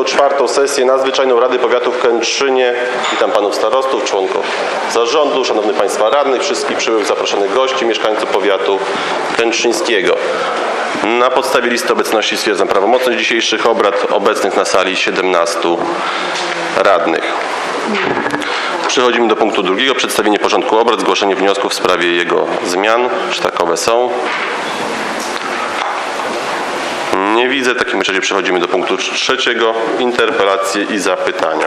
24. sesję nadzwyczajną Rady Powiatu w Kętrzynie. Witam panów starostów, członków zarządu, szanownych państwa radnych, wszystkich przybyłych zaproszonych gości, mieszkańców powiatu kętrzyńskiego. Na podstawie listy obecności stwierdzam prawomocność dzisiejszych obrad. Obecnych na sali 17 radnych. Przechodzimy do punktu drugiego. Przedstawienie porządku obrad, zgłoszenie wniosków w sprawie jego zmian. Czy takowe są? Nie widzę. W takim razie przechodzimy do punktu trzeciego. Interpelacje i zapytania.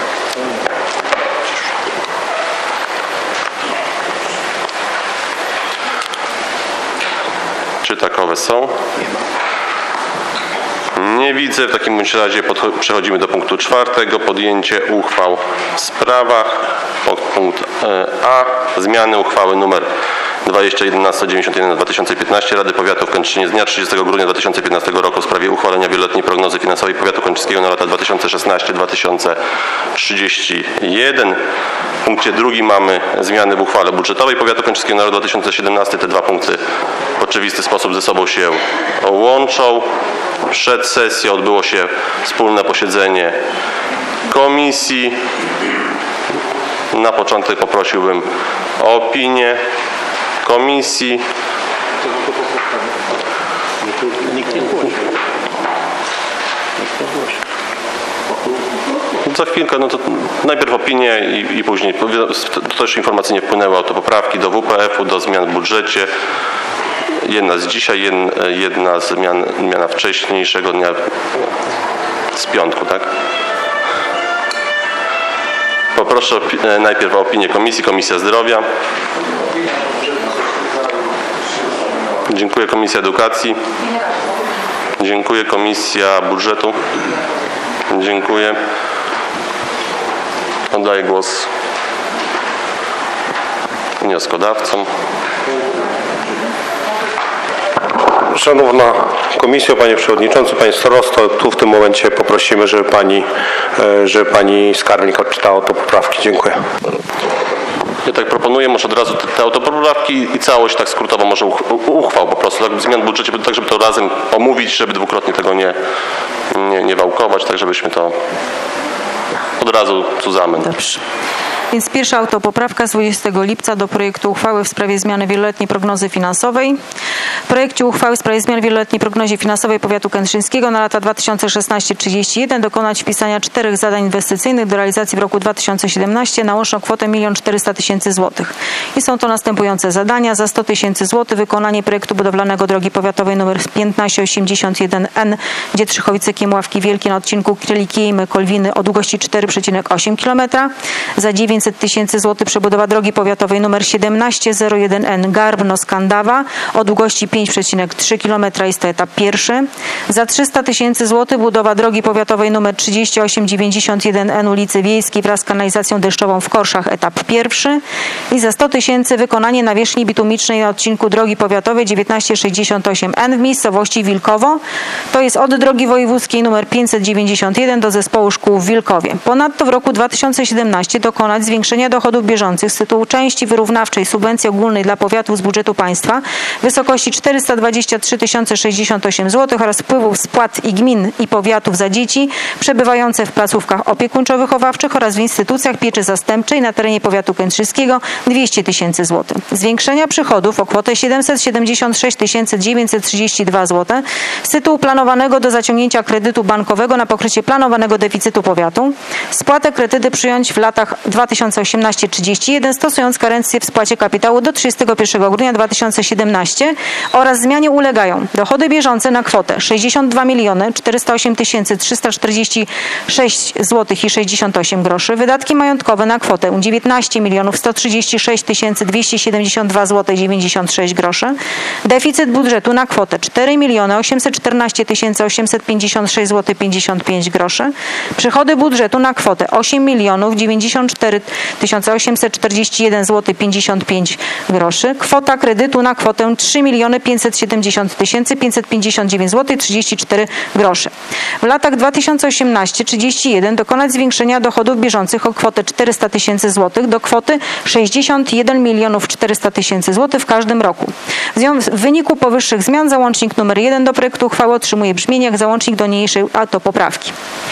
Czy takowe są? Nie widzę. W takim razie przechodzimy do punktu czwartego. Podjęcie uchwał w sprawach. Punkt A. Zmiany uchwały nr 2011/91/2015 Rady Powiatu w Kętrzynie z dnia 30 grudnia 2015 roku w sprawie uchwalenia wieloletniej prognozy finansowej Powiatu Kętrzyńskiego na lata 2016-2031. W punkcie drugim mamy zmiany w uchwale budżetowej Powiatu Kętrzyńskiego na rok 2017. Te dwa punkty w oczywisty sposób ze sobą się łączą. Przed sesją odbyło się wspólne posiedzenie komisji. Na początek poprosiłbym o opinię komisji. Za chwilkę, no to najpierw opinię i później. To też informacyjnie wpłynęły autopoprawki do WPF-u, do zmian w budżecie. Jedna z dzisiaj, jedna zmiana wcześniejszego dnia z piątku, tak? Poproszę najpierw o opinię komisji. Komisja Zdrowia. Dziękuję. Komisja Edukacji. Dziękuję. Komisja Budżetu. Dziękuję. Oddaję głos wnioskodawcom. Szanowna Komisjo, Panie Przewodniczący, Panie Starosto, tu w tym momencie poprosimy, żeby Pani Skarbnik odczytała te poprawki. Dziękuję. Ja tak proponuję, może od razu te autopoprawki i całość tak skrótowo, może uchwał po prostu, tak, zmian w budżecie, tak żeby to razem omówić, żeby dwukrotnie tego nie wałkować, tak żebyśmy to od razu zusammen. Dobrze. Więc pierwsza autopoprawka z 20 lipca do projektu uchwały w sprawie zmiany wieloletniej prognozy finansowej. W projekcie uchwały w sprawie zmian wieloletniej prognozie finansowej Powiatu Kętrzyńskiego na lata 2016-31 dokonać wpisania 4 zadań inwestycyjnych do realizacji w roku 2017 na łączną kwotę 1 400 000 zł. I są to następujące zadania. Za 100 000 zł wykonanie projektu budowlanego drogi powiatowej nr 1581N Dzietrzychowice-Kiemławki Wielkie na odcinku Kryli-Kiejmy-Kolwiny o długości 4,8 km. Za 900 000 zł przebudowa drogi powiatowej nr 1701N Garbno-Skandawa o długości 5,3 km. Jest to etap pierwszy. Za 300 000 zł budowa drogi powiatowej nr 3891N ulicy Wiejskiej wraz z kanalizacją deszczową w Korszach, etap pierwszy. I za 100 000 wykonanie nawierzchni bitumicznej na odcinku drogi powiatowej 1968N w miejscowości Wilkowo. To jest od drogi wojewódzkiej nr 591 do zespołu szkół w Wilkowie. Ponadto w roku 2017 dokonać zwiększenia dochodów bieżących z tytułu części wyrównawczej subwencji ogólnej dla powiatów z budżetu państwa w wysokości 423 068 zł oraz wpływów z płat i gmin i powiatów za dzieci przebywające w placówkach opiekuńczo-wychowawczych oraz w instytucjach pieczy zastępczej na terenie powiatu kętrzyńskiego 200 000 zł. Zwiększenia przychodów o kwotę 776 932 zł z tytułu planowanego do zaciągnięcia kredytu bankowego na pokrycie planowanego deficytu powiatu. Spłatę kredytu przyjąć w latach 2018-31 stosując karencję w spłacie kapitału do 31 grudnia 2017 oraz zmianie ulegają dochody bieżące na kwotę 62 408 346 zł i 68 groszy, wydatki majątkowe na kwotę 19 136 272 zł i 96 groszy, deficyt budżetu na kwotę 4 814 856 zł 55 groszy, przychody budżetu na kwotę 8 94 841 zł 55 groszy, kwota kredytu na kwotę 3 570 559 zł 34 groszy. W latach 2018-31 dokonać zwiększenia dochodów bieżących o kwotę 400 000 zł do kwoty 61 400 000 zł w każdym roku. W wyniku powyższych zmian załącznik nr 1 do projektu uchwały otrzymuje brzmienie jak załącznik do niniejszej autopoprawki.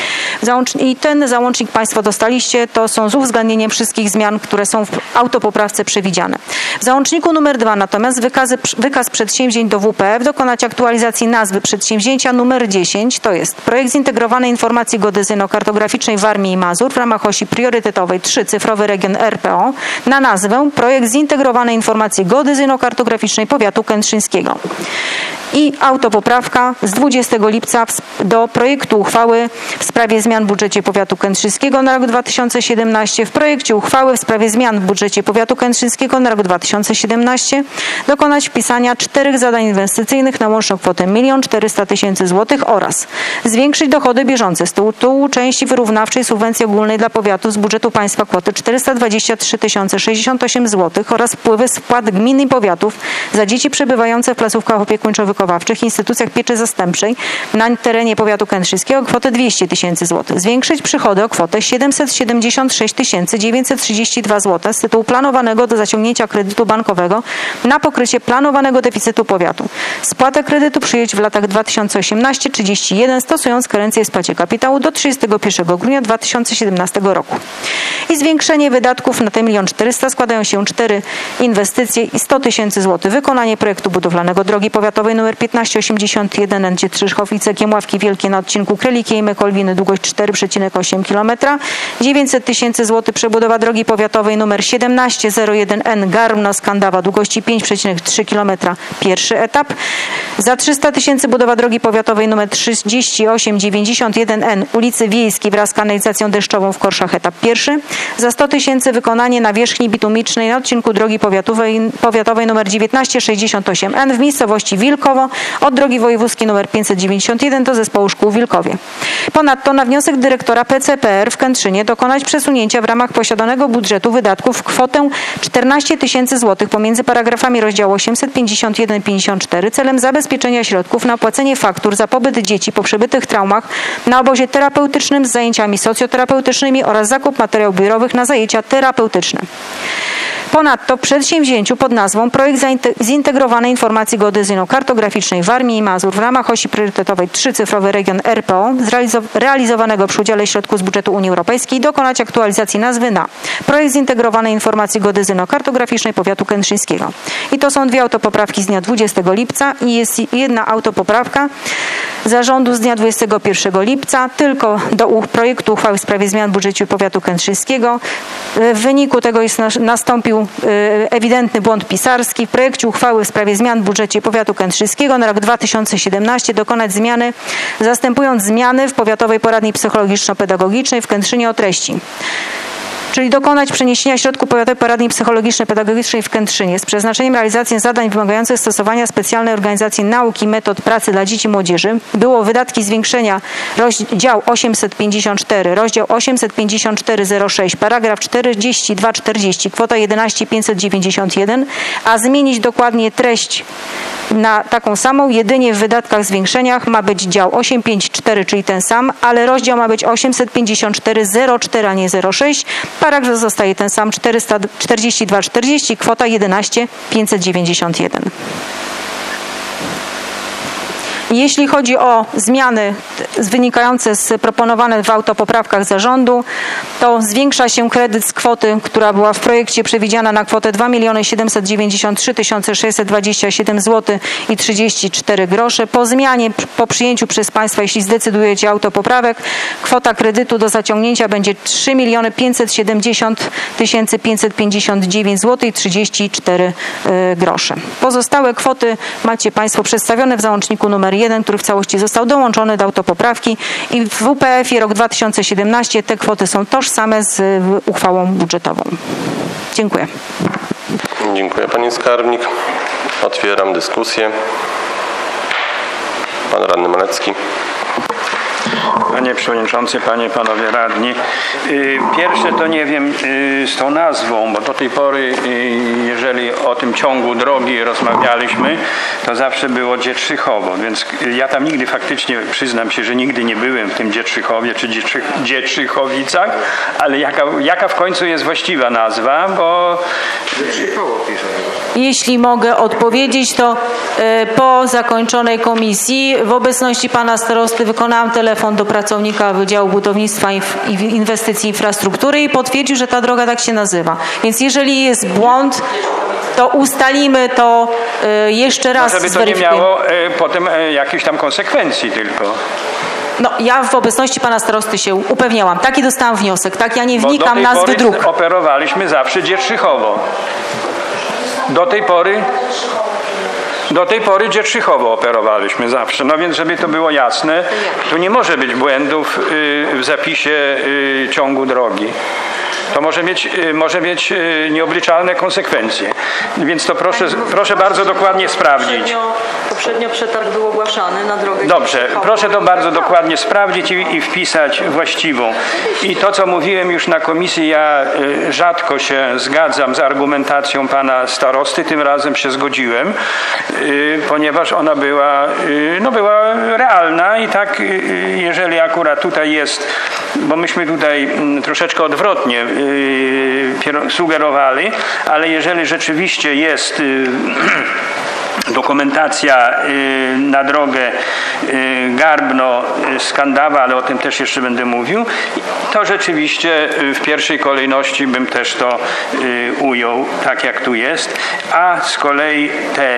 I ten załącznik Państwo dostaliście, to są z uwzględnieniem wszystkich zmian, które są w autopoprawce przewidziane. W załączniku numer 2 natomiast wykaz przedsięwzięć do WPF, dokonać aktualizacji nazwy przedsięwzięcia numer 10, to jest projekt zintegrowanej informacji geodezyjno-kartograficznej Warmii i Mazur w ramach osi priorytetowej 3 cyfrowy region RPO na nazwę projekt zintegrowanej informacji geodezyjno-kartograficznej powiatu kętrzyńskiego. I autopoprawka z 20 lipca do projektu uchwały w sprawie zmian w budżecie powiatu kętrzyńskiego na rok 2017. W projekcie uchwały w sprawie zmian w budżecie powiatu kętrzyńskiego na rok 2017 dokonać wpisania 4 zadań inwestycyjnych na łączną kwotę 1 400 000 zł oraz zwiększyć dochody bieżące z tytułu części wyrównawczej subwencji ogólnej dla powiatu z budżetu państwa kwoty 423 068 zł oraz wpływy z wpłat gmin i powiatów za dzieci przebywające w placówkach opiekuńczo-wychowawczych, instytucjach pieczy zastępczej na terenie powiatu kętrzyńskiego kwotę 200 000 zł. Zwiększyć przychody o kwotę 776 932 zł z tytułu planowanego do zaciągnięcia kredytu bankowego na pokrycie planowanego deficytu powiatu. Spłatę kredytu przyjąć w latach 2018-31 stosując karencję w spłacie kapitału do 31 grudnia 2017 roku. I zwiększenie wydatków na te 1 400 000 składają się 4 inwestycje i 100 000 zł. Wykonanie projektu budowlanego drogi powiatowej nr 1581 N-Trzyszchowice-Kiem Ławki Wielkie na odcinku Krelikiej-Kolwiny, długość 4,8 km. 900 000 zł przebudowa drogi powiatowej nr 1701 N Garmno-Skandawa, długości 5,3 km. Pierwszy etap. Za 300 000 budowa drogi powiatowej nr 3891 N ulicy Wiejskiej wraz z kanalizacją deszczową w Korszach, etap pierwszy. Za 100 000 wykonanie nawierzchni bitumicznej na odcinku drogi powiatowej nr 1968 N w miejscowości Wilkowo od drogi wojewódzkiej nr 591 do zespołu szkół w Wilkowie. Ponadto na wniosek dyrektora PCPR w Kętrzynie dokonać przesunięcia w ramach posiadanego budżetu wydatków w kwotę 14 000 zł pomiędzy paragrafami rozdziału 851 i 54 celem zabezpieczenia środków na płacenie faktur za pobyt dzieci po przebytych traumach na obozie terapeutycznym z zajęciami socjoterapeutycznymi oraz zakup materiałów biurowych na zajęcia terapeutyczne. Ponadto w przedsięwzięciu pod nazwą Projekt Zintegrowanej Informacji Geodezyjno-Kartograficznej Warmii i Mazur w ramach osi priorytetowej 3 cyfrowy region RPO realizowanego przy udziale środków z budżetu Unii Europejskiej dokonać aktualizacji nazwy na Projekt Zintegrowanej Informacji Geodezyjno-Kartograficznej powiatu kętrzyńskiego. I to są 2 autopoprawki z dnia 20 lipca i jest jedna autopoprawka zarządu z dnia 21 lipca tylko do projektu uchwały w sprawie zmian w budżecie powiatu kętrzyńskiego. W wyniku tego nastąpił ewidentny błąd pisarski. W projekcie uchwały w sprawie zmian w budżecie powiatu kętrzyńskiego na rok 2017 dokonać zmiany, zastępując zmiany w powiatowej poradni psychologiczno-pedagogicznej w Kętrzynie o treści. Czyli dokonać przeniesienia środków powiatowej poradni psychologiczno-pedagogicznej w Kętrzynie z przeznaczeniem realizacji zadań wymagających stosowania specjalnej organizacji nauki metod pracy dla dzieci i młodzieży. Było wydatki zwiększenia rozdział 854, rozdział 854,06, paragraf 42,40, kwota 11 591, a zmienić dokładnie treść na taką samą, jedynie w wydatkach zwiększeniach ma być dział 854, czyli ten sam, ale rozdział ma być 854,04, a nie 06. Paragraf zostaje ten sam, 442,40, kwota 11 591. Jeśli chodzi o zmiany wynikające z proponowane w autopoprawkach zarządu, to zwiększa się kredyt z kwoty, która była w projekcie przewidziana na kwotę 2 793 627 zł i 34 grosze. Po zmianie, po przyjęciu przez Państwa, jeśli zdecydujecie autopoprawek, kwota kredytu do zaciągnięcia będzie 3 570 559 zł i 34 grosze. Pozostałe kwoty macie Państwo przedstawione w załączniku numer 1, który w całości został dołączony do autopoprawki i w WPF-ie rok 2017 te kwoty są tożsame z uchwałą budżetową. Dziękuję. Dziękuję Pani Skarbnik. Otwieram dyskusję. Pan Radny Malecki. Panie Przewodniczący, Panie, Panowie Radni. Pierwsze to nie wiem z tą nazwą, bo do tej pory, jeżeli o tym ciągu drogi rozmawialiśmy, to zawsze było Dzietrzychowo, więc ja tam nigdy faktycznie, przyznam się, że nigdy nie byłem w tym Dzietrzychowie czy Dzietrzychowicach, ale jaka w końcu jest właściwa nazwa, bo... Jeśli mogę odpowiedzieć, to po zakończonej komisji w obecności Pana Starosty wykonałam telefon do pracowników pracownika Wydziału Budownictwa i Inwestycji Infrastruktury i potwierdził, że ta droga tak się nazywa. Więc jeżeli jest błąd, to ustalimy to jeszcze raz. Żeby to nie miało potem jakichś tam konsekwencji tylko. No, ja w obecności pana starosty się upewniałam. Taki dostałam wniosek, tak? Ja nie wnikam w nazwy dróg. Operowaliśmy zawsze Dzietrzychowo. Do tej pory Dzietrzychowo operowaliśmy zawsze. No więc, żeby to było jasne, tu nie może być błędów w zapisie ciągu drogi. To może mieć nieobliczalne konsekwencje. Więc to proszę bardzo dokładnie sprawdzić. Poprzednio przetarg był ogłaszany na drogę. Dobrze, proszę to bardzo dokładnie sprawdzić i wpisać właściwą. I to, co mówiłem już na komisji, ja rzadko się zgadzam z argumentacją pana starosty. Tym razem się zgodziłem, ponieważ ona była realna i tak, jeżeli akurat tutaj jest, bo myśmy tutaj troszeczkę odwrotnie sugerowali, ale jeżeli rzeczywiście jest dokumentacja na drogę Garbno-Skandawa, ale o tym też jeszcze będę mówił, to rzeczywiście w pierwszej kolejności bym też to ujął, tak jak tu jest. A z kolei te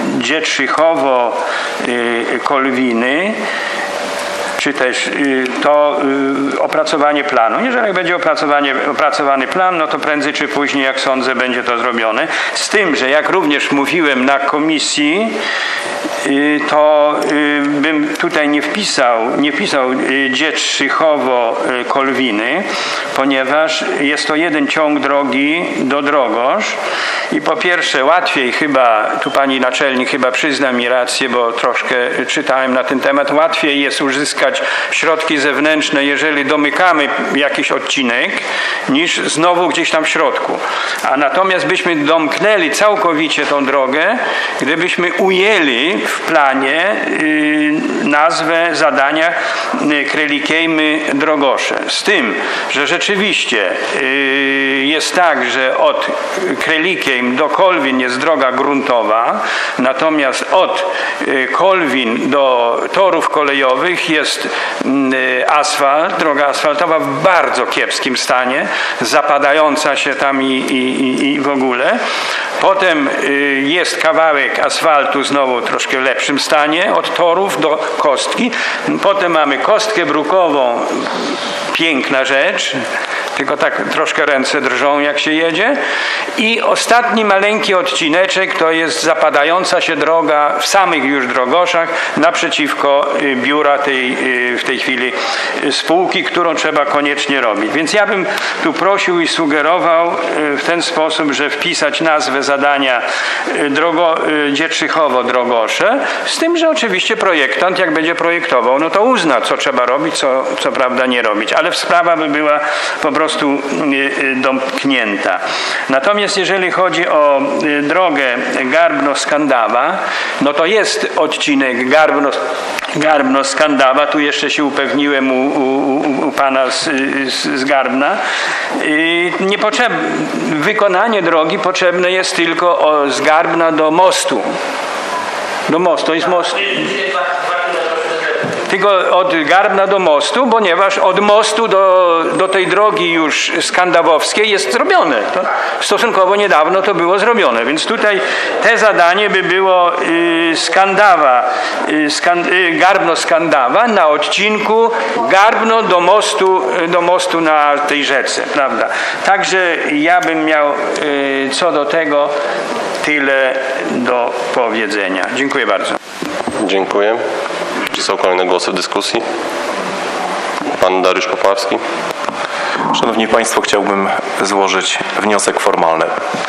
Dzietrzychowo-Kolwiny, czy też to opracowanie planu. Jeżeli będzie opracowany plan, no to prędzej czy później, jak sądzę, będzie to zrobione. Z tym, że jak również mówiłem na komisji, to bym tutaj nie wpisał Dzietrzychowo-Kolwiny, ponieważ jest to jeden ciąg drogi do Drogosz i po pierwsze łatwiej chyba, tu pani naczelnik chyba przyzna mi rację, bo troszkę czytałem na ten temat, łatwiej jest uzyskać środki zewnętrzne, jeżeli domykamy jakiś odcinek, niż znowu gdzieś tam w środku. A natomiast byśmy domknęli całkowicie tą drogę, gdybyśmy ujęli w planie nazwę zadania Krelikejmy-Drogosze. Z tym, że rzeczywiście jest tak, że od Krelikejm do Kolwin jest droga gruntowa, natomiast od Kolwin do torów kolejowych jest asfalt, droga asfaltowa w bardzo kiepskim stanie, zapadająca się tam i w ogóle. Potem jest kawałek asfaltu znowu w troszkę lepszym stanie, od torów do kostki. Potem mamy kostkę brukową, piękna rzecz, tylko tak troszkę ręce drżą, jak się jedzie. I ostatni maleńki odcineczek to jest zapadająca się droga w samych już Drogoszach naprzeciwko biura w tej chwili spółki, którą trzeba koniecznie robić. Więc ja bym tu prosił i sugerował w ten sposób, że wpisać nazwę zadania Dzietrzychowo-Drogosze, z tym, że oczywiście projektant, jak będzie projektował, no to uzna, co trzeba robić, co prawda nie robić, ale sprawa by była po prostu domknięta. Natomiast jeżeli chodzi o drogę Garbno-Skandawa, no to jest odcinek Garbno-Skandawa, tu jeszcze się upewniłem u pana z Garbna. Wykonanie drogi potrzebne jest tylko z Garbna do mostu. Do mostu, to jest most. Tylko od Garbna do mostu, ponieważ od mostu do tej drogi już skandawowskiej jest zrobione. To stosunkowo niedawno to było zrobione, więc tutaj te zadanie by było Garbno-Skandawa na odcinku Garbno do mostu na tej rzece, prawda? Także ja bym miał co do tego tyle do powiedzenia. Dziękuję bardzo. Dziękuję. Czy są kolejne głosy w dyskusji? Pan Dariusz Popławski. Szanowni Państwo, chciałbym złożyć wniosek formalny.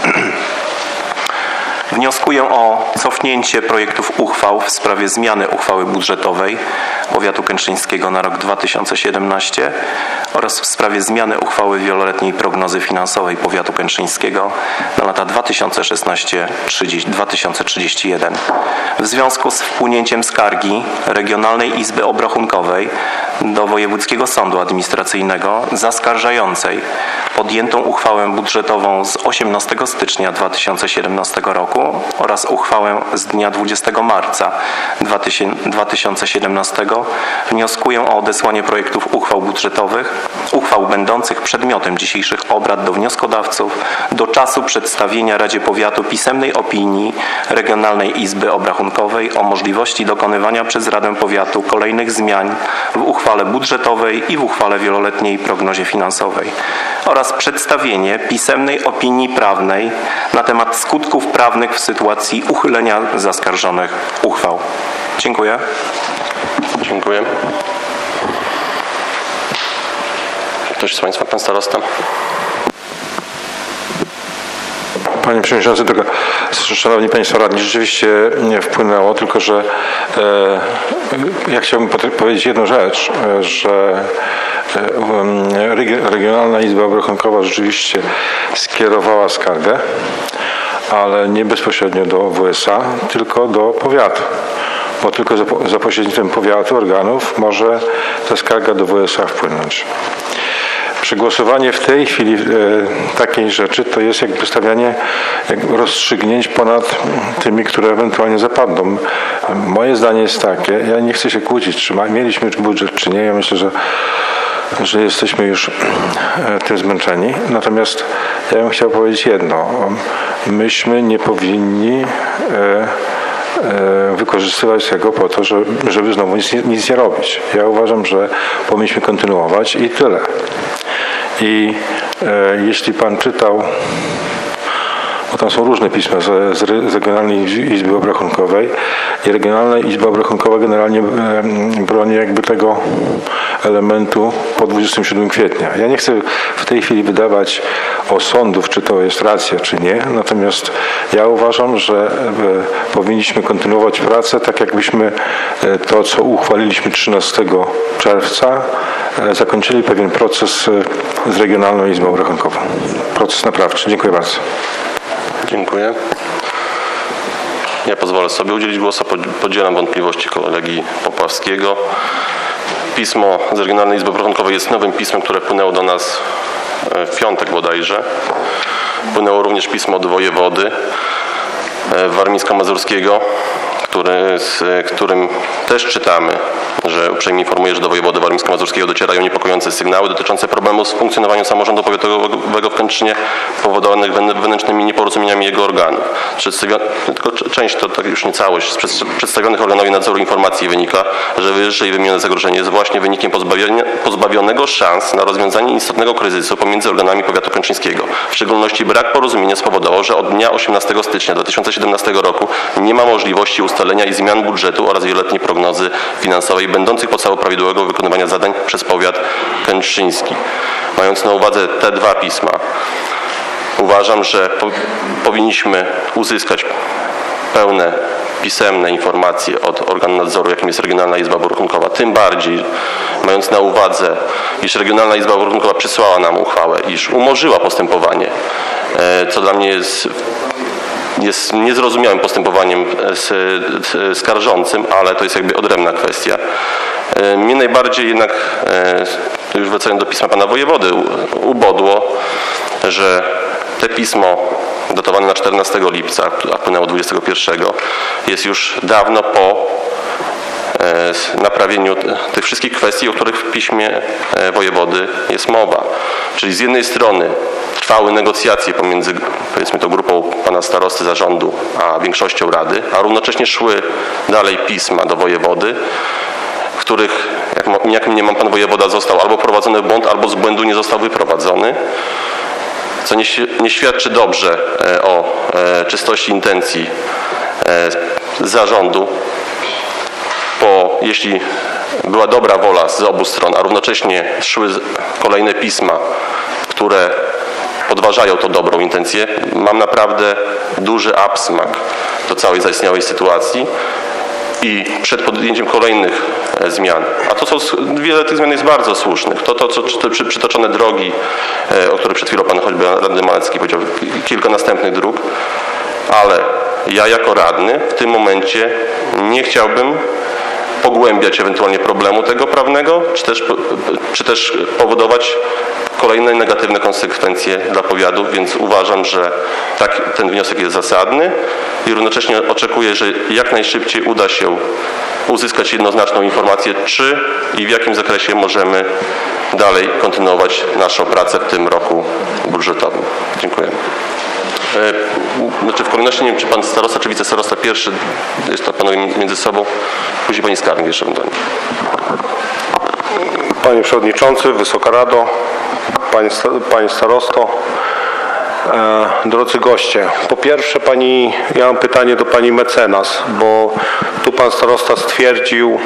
Wnioskuję o cofnięcie projektów uchwał w sprawie zmiany uchwały budżetowej powiatu kętrzyńskiego na rok 2017 oraz w sprawie zmiany uchwały wieloletniej prognozy finansowej powiatu kętrzyńskiego na lata 2016-2031 w związku z wpłynięciem skargi Regionalnej Izby Obrachunkowej do Wojewódzkiego Sądu Administracyjnego zaskarżającej podjętą uchwałę budżetową z 18 stycznia 2017 roku oraz uchwałę z dnia 20 marca 2017 Finansowego wnioskuję o odesłanie projektów uchwał budżetowych, uchwał będących przedmiotem dzisiejszych obrad do wnioskodawców do czasu przedstawienia Radzie Powiatu pisemnej opinii Regionalnej Izby Obrachunkowej o możliwości dokonywania przez Radę Powiatu kolejnych zmian w uchwale budżetowej i w uchwale wieloletniej prognozie finansowej oraz przedstawienie pisemnej opinii prawnej na temat skutków prawnych w sytuacji uchylenia zaskarżonych uchwał. Dziękuję. Dziękuję. Ktoś z Państwa, Pan Starosta? Panie Przewodniczący, tylko, Szanowni Państwo Radni, rzeczywiście nie wpłynęło, tylko że ja chciałbym powiedzieć jedną rzecz, że Regionalna Izba Obrachunkowa rzeczywiście skierowała skargę, ale nie bezpośrednio do WSA, tylko do powiatu. Bo tylko za pośrednictwem powiatu, organów może ta skarga do WSA wpłynąć. Przegłosowanie w tej chwili takiej rzeczy to jest jakby stawianie rozstrzygnięć ponad tymi, które ewentualnie zapadną. Moje zdanie jest takie, ja nie chcę się kłócić, czy mieliśmy budżet, czy nie. Ja myślę, że jesteśmy już tym zmęczeni. Natomiast ja bym chciał powiedzieć jedno. Myśmy nie powinni wykorzystywać tego po to, żeby znowu nic nie robić. Ja uważam, że powinniśmy kontynuować i tyle. I jeśli Pan czytał, bo tam są różne pisma z Regionalnej Izby Obrachunkowej i Regionalna Izba Obrachunkowa generalnie broni jakby tego elementu po 27 kwietnia. Ja nie chcę w tej chwili wydawać osądów, czy to jest racja, czy nie, natomiast ja uważam, że powinniśmy kontynuować pracę tak jakbyśmy to, co uchwaliliśmy 13 czerwca, zakończyli pewien proces z Regionalną Izbą Obrachunkową. Proces naprawczy. Dziękuję bardzo. Dziękuję. Ja pozwolę sobie udzielić głosu. Podzielam wątpliwości kolegi Popławskiego. Pismo z Regionalnej Izby Obrachunkowej jest nowym pismem, które wpłynęło do nas w piątek bodajże. Wpłynęło również pismo od wojewody warmińsko-mazurskiego, którym też czytamy, że uprzejmie informuje, że do wojewody warmińsko-mazurskiego docierają niepokojące sygnały dotyczące problemów z funkcjonowaniem samorządu powiatowego w Kętrzynie powodowanych wewnętrznymi nieporozumieniami jego organów. Tylko część, to już nie całość, z przedstawionych organowi nadzoru informacji wynika, że wyżej wymienione zagrożenie jest właśnie wynikiem pozbawionego szans na rozwiązanie istotnego kryzysu pomiędzy organami powiatu kętrzyńskiego. W szczególności brak porozumienia spowodował, że od dnia 18 stycznia 2017 roku nie ma możliwości ustalenia i zmian budżetu oraz wieloletniej prognozy finansowej będących podstawą prawidłowego wykonywania zadań przez powiat kętrzyński. Mając na uwadze te dwa pisma, uważam, że powinniśmy uzyskać pełne pisemne informacje od organu nadzoru, jakim jest Regionalna Izba Obrachunkowa. Tym bardziej, mając na uwadze, iż Regionalna Izba Obrachunkowa przysłała nam uchwałę, iż umorzyła postępowanie, co dla mnie jest niezrozumiałym postępowaniem skarżącym, ale to jest jakby odrębna kwestia. Mnie najbardziej jednak, już wracając do pisma pana wojewody, ubodło, że te pismo datowane na 14 lipca, a wpłynęło 21, jest już dawno po naprawieniu tych wszystkich kwestii, o których w piśmie wojewody jest mowa. Czyli z jednej strony trwały negocjacje pomiędzy, powiedzmy to, grupą pana starosty zarządu a większością rady, a równocześnie szły dalej pisma do wojewody, w których, jak mniemam, pan wojewoda został albo wprowadzony w błąd, albo z błędu nie został wyprowadzony, co nie świadczy dobrze o czystości intencji zarządu, bo jeśli była dobra wola z obu stron, a równocześnie szły kolejne pisma, które podważają tą dobrą intencję, mam naprawdę duży absmak do całej zaistniałej sytuacji i przed podjęciem kolejnych zmian, a to wiele tych zmian jest bardzo słusznych, te przytoczone drogi, o których przed chwilą pan choćby radny Malecki powiedział, kilka następnych dróg, ale ja jako radny w tym momencie nie chciałbym pogłębiać ewentualnie problemu tego prawnego, czy też powodować kolejne negatywne konsekwencje dla powiatu, więc uważam, że ten wniosek jest zasadny i równocześnie oczekuję, że jak najszybciej uda się uzyskać jednoznaczną informację, czy i w jakim zakresie możemy dalej kontynuować naszą pracę w tym roku budżetowym. Dziękuję. W kolejności nie wiem, czy pan starosta, czy wicestarosta pierwszy, jest to panowie między sobą, później pani skarbnik jeszcze będą. Panie Przewodniczący, Wysoka Rado, Panie Starosto, drodzy goście. Po pierwsze, ja mam pytanie do pani mecenas, bo tu pan starosta stwierdził,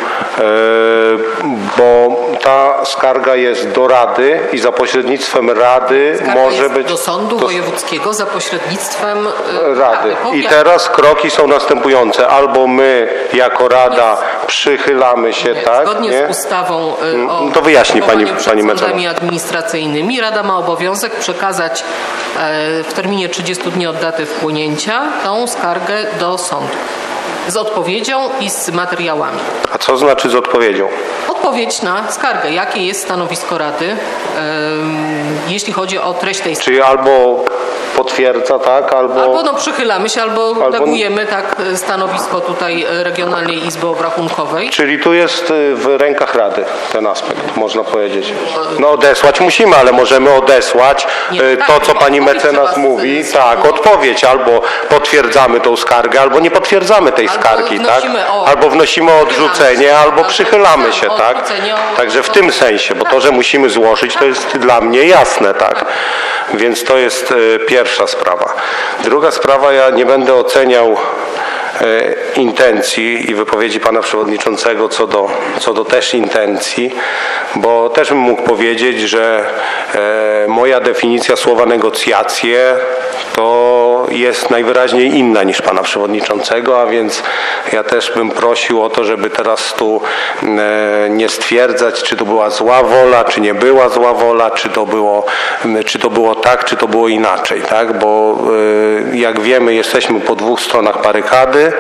bo ta skarga jest do Rady i za pośrednictwem Rady Skarga może jest być do Sądu Wojewódzkiego za pośrednictwem Rady. I teraz kroki są następujące. Albo my jako Rada przychylamy się, tak? Zgodnie nie? z ustawą o to wyjaśni pani przed mecenas. sądami administracyjnymi Rada ma obowiązek przekazać w terminie 30 dni od daty wpłynięcia tą skargę do sądu. Z odpowiedzią i z materiałami. A co znaczy z odpowiedzią? Odpowiedź na skargę. Jakie jest stanowisko Rady, jeśli chodzi o treść tej skargi. Czyli albo potwierdza, tak? Albo przychylamy się, albo negujemy tak stanowisko tutaj Regionalnej Izby Obrachunkowej. Czyli tu jest w rękach Rady ten aspekt, można powiedzieć. No odesłać musimy, ale możemy odesłać to, co pani mecenas mówi. Tak, odpowiedź. Albo potwierdzamy tą skargę, albo nie potwierdzamy tej skargi, tak? Albo wnosimy o odrzucenie, albo przychylamy się, tak? Także w tym sensie, bo to, że musimy złożyć, to jest dla mnie jasne, tak? Więc to jest pierwsza sprawa. Druga sprawa, ja nie będę oceniał intencji i wypowiedzi pana przewodniczącego co do też intencji, bo też bym mógł powiedzieć, że moja definicja słowa negocjacje to jest najwyraźniej inna niż pana przewodniczącego, a więc ja też bym prosił o to, żeby teraz tu nie stwierdzać, czy to była zła wola, czy nie była zła wola, czy to było tak, czy to było inaczej, tak? Bo jak wiemy, jesteśmy po dwóch stronach barykady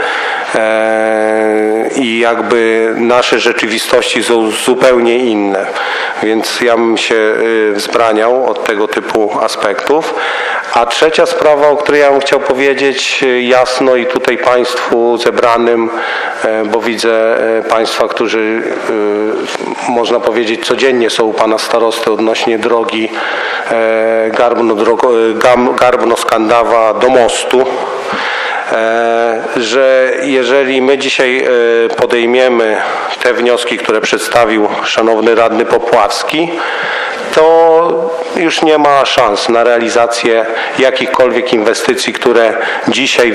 i jakby nasze rzeczywistości są zupełnie inne, więc ja bym się wzbraniał od tego typu aspektów. A trzecia sprawa, o której ja bym chciał powiedzieć jasno i tutaj państwu zebranym, bo widzę państwa, którzy można powiedzieć codziennie są u pana starosty odnośnie drogi Garbno-Skandawa do mostu, że jeżeli my dzisiaj podejmiemy te wnioski, które przedstawił szanowny radny Popławski, to już nie ma szans na realizację jakichkolwiek inwestycji, które dzisiaj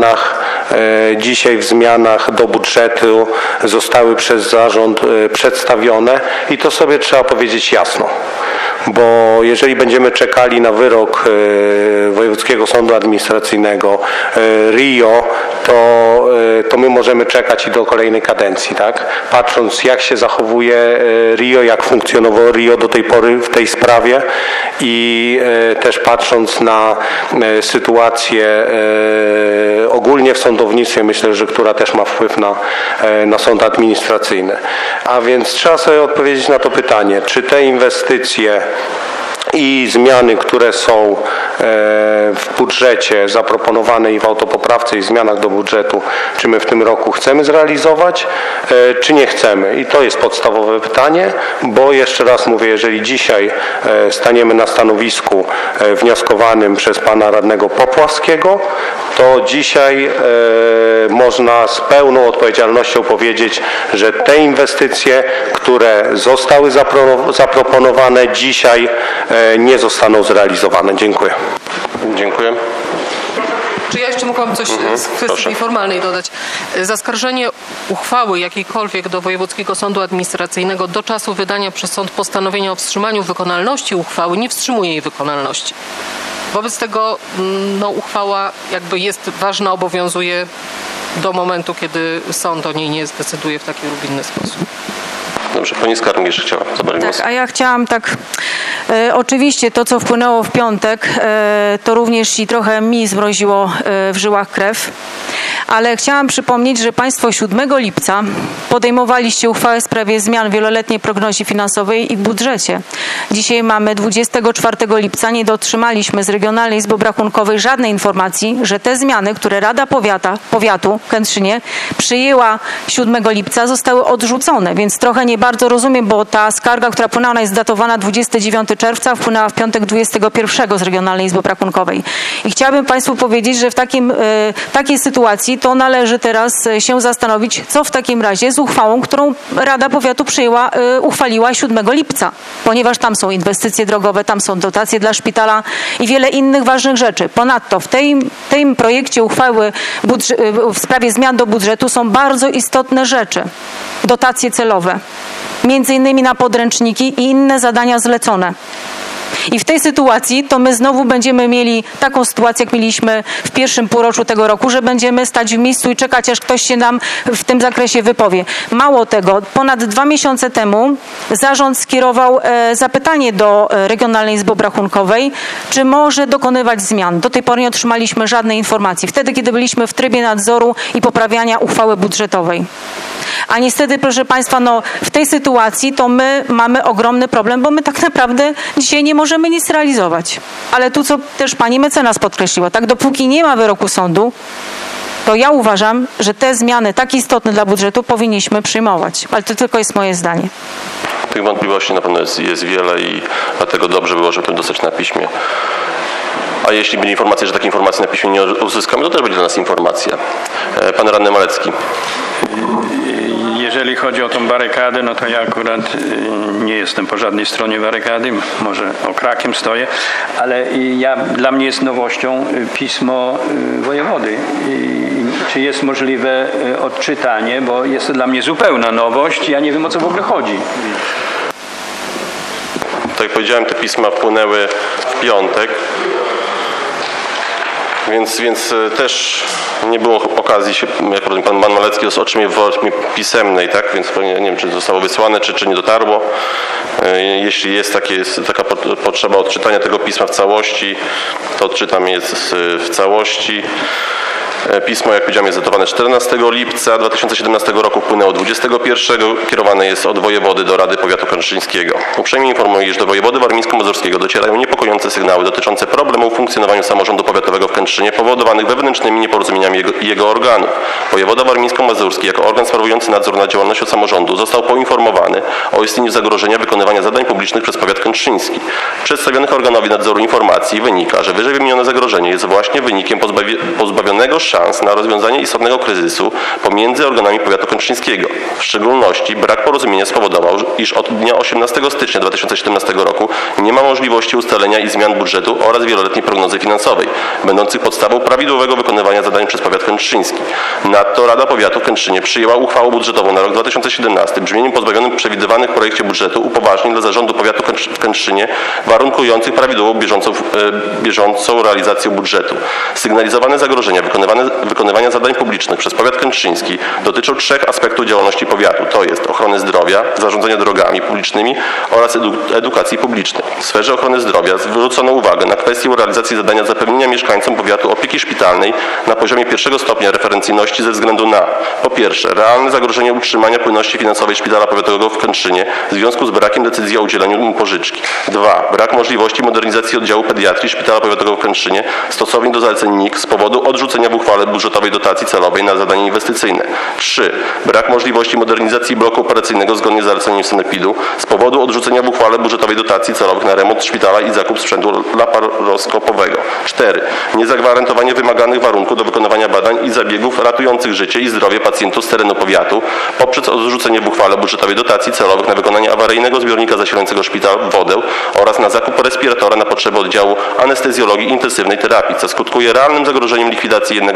w zmianach do budżetu zostały przez zarząd przedstawione i to sobie trzeba powiedzieć jasno. Bo jeżeli będziemy czekali na wyrok Wojewódzkiego Sądu Administracyjnego RIO, to my możemy czekać i do kolejnej kadencji, tak? Patrząc, jak się zachowuje RIO, jak funkcjonowało RIO do tej pory w tej sprawie i też patrząc na sytuację ogólnie w sądownictwie, myślę, że która też ma wpływ na sąd administracyjny. A więc trzeba sobie odpowiedzieć na to pytanie, czy te inwestycje i zmiany, które są w budżecie zaproponowane i w autopoprawce i zmianach do budżetu, czy my w tym roku chcemy zrealizować, czy nie chcemy. I to jest podstawowe pytanie, bo jeszcze raz mówię, jeżeli dzisiaj staniemy na stanowisku wnioskowanym przez pana radnego Popławskiego, to dzisiaj można z pełną odpowiedzialnością powiedzieć, że te inwestycje, które zostały zaproponowane dzisiaj, nie zostaną zrealizowane. Dziękuję. Dziękuję. Czy ja jeszcze mogłam coś z kwestii formalnej dodać? Zaskarżenie uchwały jakiejkolwiek do Wojewódzkiego Sądu Administracyjnego do czasu wydania przez sąd postanowienia o wstrzymaniu wykonalności uchwały nie wstrzymuje jej wykonalności. Wobec tego uchwała jakby jest ważna, obowiązuje do momentu, kiedy sąd o niej nie zdecyduje w taki lub inny sposób. Dobrze, pani skarbnik jeszcze chciała zabrać głos. Tak, a ja chciałam oczywiście to, co wpłynęło w piątek, to również i trochę mi zmroziło w żyłach krew, ale chciałam przypomnieć, że Państwo 7 lipca podejmowaliście uchwałę w sprawie zmian w wieloletniej prognozie finansowej i w budżecie. Dzisiaj mamy 24 lipca, nie dotrzymaliśmy z Regionalnej Izby Obrachunkowej żadnej informacji, że te zmiany, które Rada Powiatu w Kętrzynie przyjęła 7 lipca, zostały odrzucone, więc trochę nie bardzo rozumiem, bo ta skarga, która wpłynęła, jest datowana 29 czerwca, wpłynęła w piątek 21 z Regionalnej Izby Obrachunkowej. I chciałabym Państwu powiedzieć, że w takiej sytuacji to należy teraz się zastanowić, co w takim razie z uchwałą, którą Rada Powiatu uchwaliła 7 lipca, ponieważ tam są inwestycje drogowe, tam są dotacje dla szpitala i wiele innych ważnych rzeczy. Ponadto w tym projekcie uchwały w sprawie zmian do budżetu są bardzo istotne rzeczy. Dotacje celowe, między innymi na podręczniki i inne zadania zlecone. I w tej sytuacji to my znowu będziemy mieli taką sytuację, jak mieliśmy w pierwszym półroczu tego roku, że będziemy stać w miejscu i czekać, aż ktoś się nam w tym zakresie wypowie. Mało tego, ponad 2 miesiące temu zarząd skierował zapytanie do Regionalnej Izby Obrachunkowej, czy może dokonywać zmian. Do tej pory nie otrzymaliśmy żadnej informacji. Wtedy, kiedy byliśmy w trybie nadzoru i poprawiania uchwały budżetowej. A niestety, proszę Państwa, w tej sytuacji to my mamy ogromny problem, bo my tak naprawdę dzisiaj nie możemy nic realizować. Ale tu, co też pani mecenas podkreśliła, tak, dopóki nie ma wyroku sądu, to ja uważam, że te zmiany tak istotne dla budżetu powinniśmy przyjmować. Ale to tylko jest moje zdanie. Tych wątpliwości na pewno jest wiele i dlatego dobrze było, żeby to dostać na piśmie. A jeśli będzie informacja, że takiej informacji na piśmie nie uzyskamy, to też będzie dla nas informacja. Pan radny Malecki. Jeżeli chodzi o tą barykadę, no to ja akurat nie jestem po żadnej stronie barykady, może okrakiem stoję, ale dla mnie jest nowością pismo wojewody. Czy jest możliwe odczytanie, bo jest to dla mnie zupełna nowość, ja nie wiem, o co w ogóle chodzi. Tak jak powiedziałem, te pisma wpłynęły w piątek. Więc też nie było okazji się, jak pan Malecki otrzymie w formie pisemnej, tak? Więc nie wiem, czy zostało wysłane, czy nie dotarło. Jeśli jest taka potrzeba odczytania tego pisma w całości, to odczytam je w całości. Pismo, jak powiedziałem, jest datowane 14 lipca 2017 roku, wpłynęło 21, kierowane jest od wojewody do Rady Powiatu Kętrzyńskiego. Uprzejmie informuję, iż do wojewody warmińsko-mazurskiego docierają niepokojące sygnały dotyczące problemów w funkcjonowaniu samorządu powiatowego w Kętrzynie powodowanych wewnętrznymi nieporozumieniami jego organów. Wojewoda warmińsko-mazurski jako organ sprawujący nadzór nad działalnością samorządu został poinformowany o istnieniu zagrożenia wykonywania zadań publicznych przez powiat kętrzyński. Z przedstawionych organowi nadzoru informacji wynika, że wyżej wymienione zagrożenie jest właśnie wynikiem pozbawionego szans na rozwiązanie istotnego kryzysu pomiędzy organami powiatu kętrzyńskiego. W szczególności brak porozumienia spowodował, iż od dnia 18 stycznia 2017 roku nie ma możliwości ustalenia i zmian budżetu oraz wieloletniej prognozy finansowej, będących podstawą prawidłowego wykonywania zadań przez powiat kętrzyński. Nadto Rada Powiatu w Kętrzynie przyjęła uchwałę budżetową na rok 2017 brzmieniem pozbawionym przewidywanych w projekcie budżetu upoważnień dla zarządu powiatu w Kętrzynie warunkujących prawidłową bieżącą realizację budżetu. Sygnalizowane zagrożenia wykonywania zadań publicznych przez powiat kętrzyński dotyczą 3 aspektów działalności powiatu, to jest ochrony zdrowia, zarządzania drogami publicznymi oraz edukacji publicznej. W sferze ochrony zdrowia zwrócono uwagę na kwestię realizacji zadania zapewnienia mieszkańcom powiatu opieki szpitalnej na poziomie 1 stopnia referencyjności ze względu na po pierwsze realne zagrożenie utrzymania płynności finansowej szpitala powiatowego w Kętrzynie w związku z brakiem decyzji o udzieleniu im pożyczki. 2. Brak możliwości modernizacji oddziału pediatrii szpitala powiatowego w Kętrzynie stosownie do zaleceń NIK z powodu odrzucenia w uchwale budżetowej dotacji celowej na zadania inwestycyjne. 3. Brak możliwości modernizacji bloku operacyjnego zgodnie z zaleceniem sanepidu z powodu odrzucenia w uchwale budżetowej dotacji celowych na remont szpitala i zakup sprzętu laparoskopowego. 4. Niezagwarantowanie wymaganych warunków do wykonywania badań i zabiegów ratujących życie i zdrowie pacjentów z terenu powiatu poprzez odrzucenie w uchwale budżetowej dotacji celowych na wykonanie awaryjnego zbiornika zasilającego szpital wodę oraz na zakup respiratora na potrzeby oddziału anestezjologii i intensywnej terapii, co skutkuje realnym zagrożeniem likwidacji jednego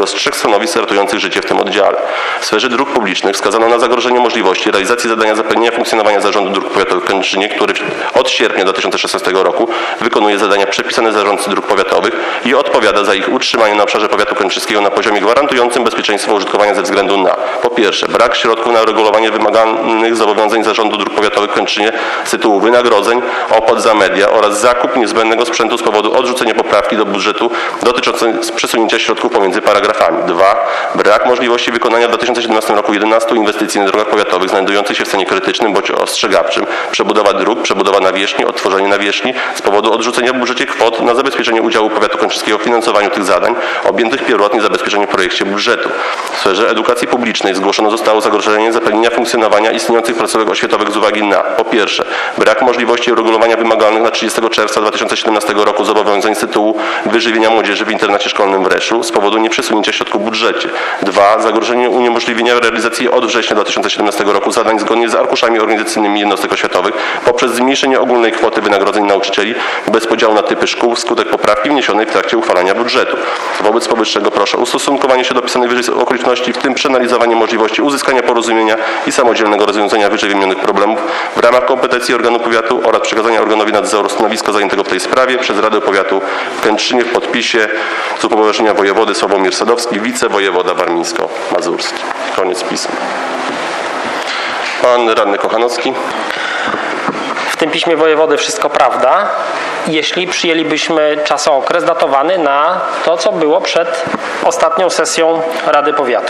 z 3 stanowisk ratujących życie w tym oddziale. W sferze dróg publicznych wskazano na zagrożenie możliwości realizacji zadania zapewnienia funkcjonowania Zarządu Dróg Powiatowych w Kętrzynie, który od sierpnia 2016 roku wykonuje zadania przepisane zarządcy dróg powiatowych i odpowiada za ich utrzymanie na obszarze powiatu kętrzyńskiego na poziomie gwarantującym bezpieczeństwo użytkowania ze względu na: po pierwsze, brak środków na uregulowanie wymaganych zobowiązań Zarządu Dróg Powiatowych w Kętrzynie z tytułu wynagrodzeń, opłat za media oraz zakup niezbędnego sprzętu z powodu odrzucenia poprawki do budżetu dotyczącej przesunięcia środków pomiędzy paragrafami. 2. Brak możliwości wykonania w 2017 roku 11 inwestycji na drogach powiatowych znajdujących się w stanie krytycznym bądź ostrzegawczym. Przebudowa dróg, przebudowa nawierzchni, odtworzenie nawierzchni z powodu odrzucenia w budżecie kwot na zabezpieczenie udziału powiatu kętrzyńskiego w finansowaniu tych zadań objętych pierwotnie zabezpieczeniem w projekcie budżetu. W sferze edukacji publicznej zgłoszone zostało zagrożenie zapewnienia funkcjonowania istniejących placówek oświatowych z uwagi na: po pierwsze, brak możliwości uregulowania wymagalnych na 30 czerwca 2017 roku zobowiązań z tytułu wyżywienia młodzieży w internacie szkolnym w Reszu z powodu nieprzesunięcia środków w budżecie. 2. Zagrożenie uniemożliwienia realizacji od września 2017 roku zadań zgodnie z arkuszami organizacyjnymi jednostek oświatowych poprzez zmniejszenie ogólnej kwoty wynagrodzeń nauczycieli bez podziału na typy szkół wskutek poprawki wniesionej w trakcie uchwalania budżetu. Wobec powyższego proszę o ustosunkowanie się do opisanej wyżej okoliczności, w tym przeanalizowanie możliwości uzyskania porozumienia i samodzielnego rozwiązania wyżej wymienionych problemów w ramach kompetencji organu powiatu oraz przekazania organowi nadzoru stanowiska zajętego w tej sprawie przez Radę Powiatu w Kętrzynie w podpisie z upoważnienia wojewody Sławomir Sadowski, wicewojewoda warmińsko-mazurski. Koniec pisma. Pan radny Kochanowski. W tym piśmie wojewody wszystko prawda, jeśli przyjęlibyśmy czasookres datowany na to, co było przed ostatnią sesją Rady Powiatu.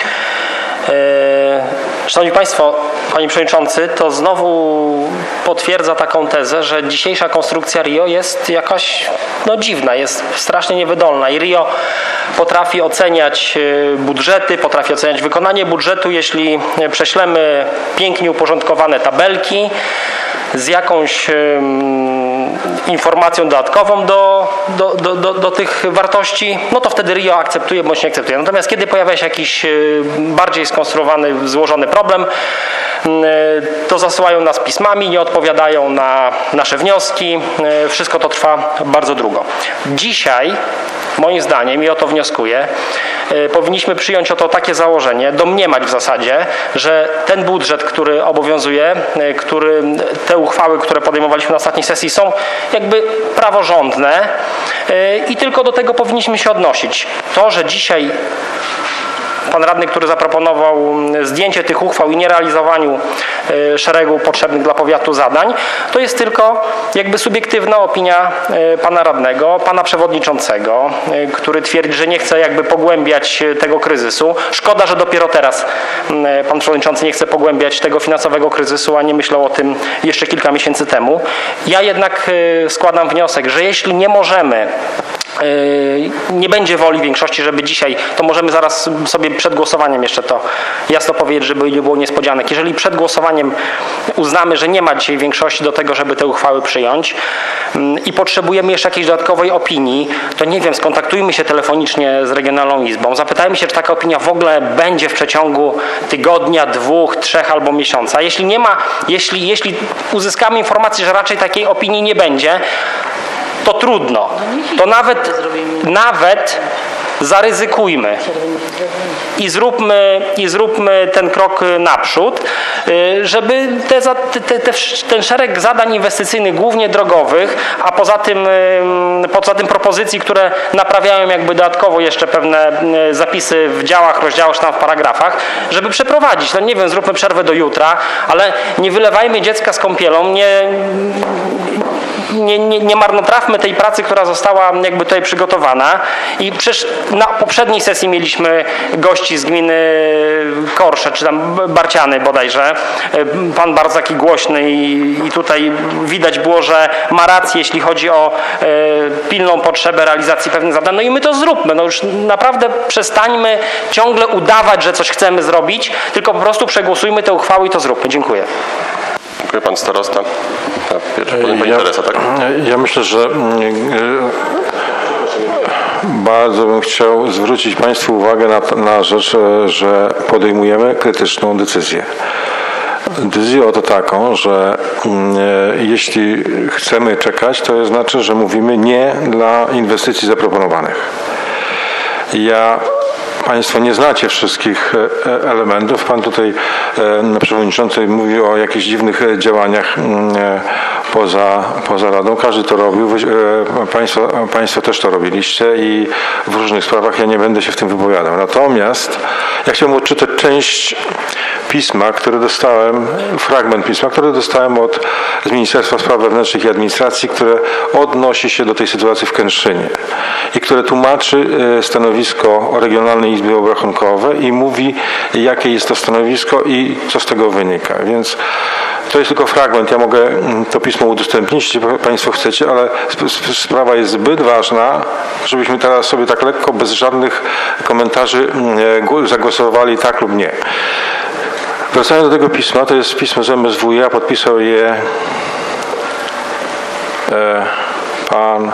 Szanowni Państwo, Panie Przewodniczący, to znowu potwierdza taką tezę, że dzisiejsza konstrukcja RIO jest jakaś dziwna, jest strasznie niewydolna i RIO potrafi oceniać budżety, potrafi oceniać wykonanie budżetu, jeśli prześlemy pięknie uporządkowane tabelki z jakąś informacją dodatkową do tych wartości, to wtedy RIO akceptuje bądź nie akceptuje. Natomiast kiedy pojawia się jakiś bardziej skonstruowany, złożony problem, to zasyłają nas pismami, nie odpowiadają na nasze wnioski. Wszystko to trwa bardzo długo. Dzisiaj, moim zdaniem, i o to wnioskuję, powinniśmy przyjąć oto takie założenie, domniemać w zasadzie, że ten budżet, który obowiązuje, te uchwały, które podejmowaliśmy na ostatniej sesji, są jakby praworządne i tylko do tego powinniśmy się odnosić. To, że dzisiaj pan radny, który zaproponował zdjęcie tych uchwał i nierealizowaniu szeregu potrzebnych dla powiatu zadań, to jest tylko jakby subiektywna opinia pana radnego, pana przewodniczącego, który twierdzi, że nie chce jakby pogłębiać tego kryzysu. Szkoda, że dopiero teraz pan przewodniczący nie chce pogłębiać tego finansowego kryzysu, a nie myślał o tym jeszcze kilka miesięcy temu. Ja jednak składam wniosek, że jeśli nie możemy, nie będzie woli większości, żeby dzisiaj, to możemy zaraz sobie przed głosowaniem jeszcze to jasno powiedzieć, żeby nie było niespodzianek. Jeżeli przed głosowaniem uznamy, że nie ma dzisiaj większości do tego, żeby te uchwały przyjąć i potrzebujemy jeszcze jakiejś dodatkowej opinii, to nie wiem, skontaktujmy się telefonicznie z Regionalną Izbą, zapytajmy się, czy taka opinia w ogóle będzie w przeciągu tygodnia, 2, 3 albo miesiąca. Jeśli nie ma, jeśli uzyskamy informację, że raczej takiej opinii nie będzie, to trudno. To nawet zaryzykujmy i zróbmy ten krok naprzód, żeby ten szereg zadań inwestycyjnych, głównie drogowych, a poza tym propozycji, które naprawiają jakby dodatkowo jeszcze pewne zapisy w działach, rozdziałach czy tam w paragrafach, żeby przeprowadzić. Nie wiem, zróbmy przerwę do jutra, ale nie wylewajmy dziecka z kąpielą, nie marnotrawmy tej pracy, która została jakby tutaj przygotowana. I przecież na poprzedniej sesji mieliśmy gości z gminy Korsze, czy tam Barciany bodajże. Pan bardzo taki głośny i tutaj widać było, że ma rację, jeśli chodzi o pilną potrzebę realizacji pewnych zadań. I my to zróbmy. Już naprawdę przestańmy ciągle udawać, że coś chcemy zrobić, tylko po prostu przegłosujmy te uchwały i to zróbmy. Dziękuję. Dziękuję. Pan starosta. Pani Teresa, tak? Ja myślę, że bardzo bym chciał zwrócić Państwu uwagę na rzecz, że podejmujemy krytyczną decyzję. Decyzję oto taką, że jeśli chcemy czekać, to znaczy, że mówimy nie dla inwestycji zaproponowanych. Ja Państwo nie znacie wszystkich elementów. Pan tutaj, przewodniczący, mówił o jakichś dziwnych działaniach poza Radą. Każdy to robił. Państwo też to robiliście i w różnych sprawach ja nie będę się w tym wypowiadał. Natomiast ja chciałbym odczytać część pisma, które dostałem, fragment pisma, który dostałem z Ministerstwa Spraw Wewnętrznych i Administracji, które odnosi się do tej sytuacji w Kętrzynie i które tłumaczy stanowisko Regionalnej Izby Obrachunkowej i mówi, jakie jest to stanowisko i co z tego wynika. Więc to jest tylko fragment. Ja mogę to pismo udostępnić, jeśli Państwo chcecie, ale sprawa jest zbyt ważna, żebyśmy teraz sobie tak lekko, bez żadnych komentarzy zagłosowali tak lub nie. Wracając do tego pisma, to jest pismo z MSWiA, podpisał je pan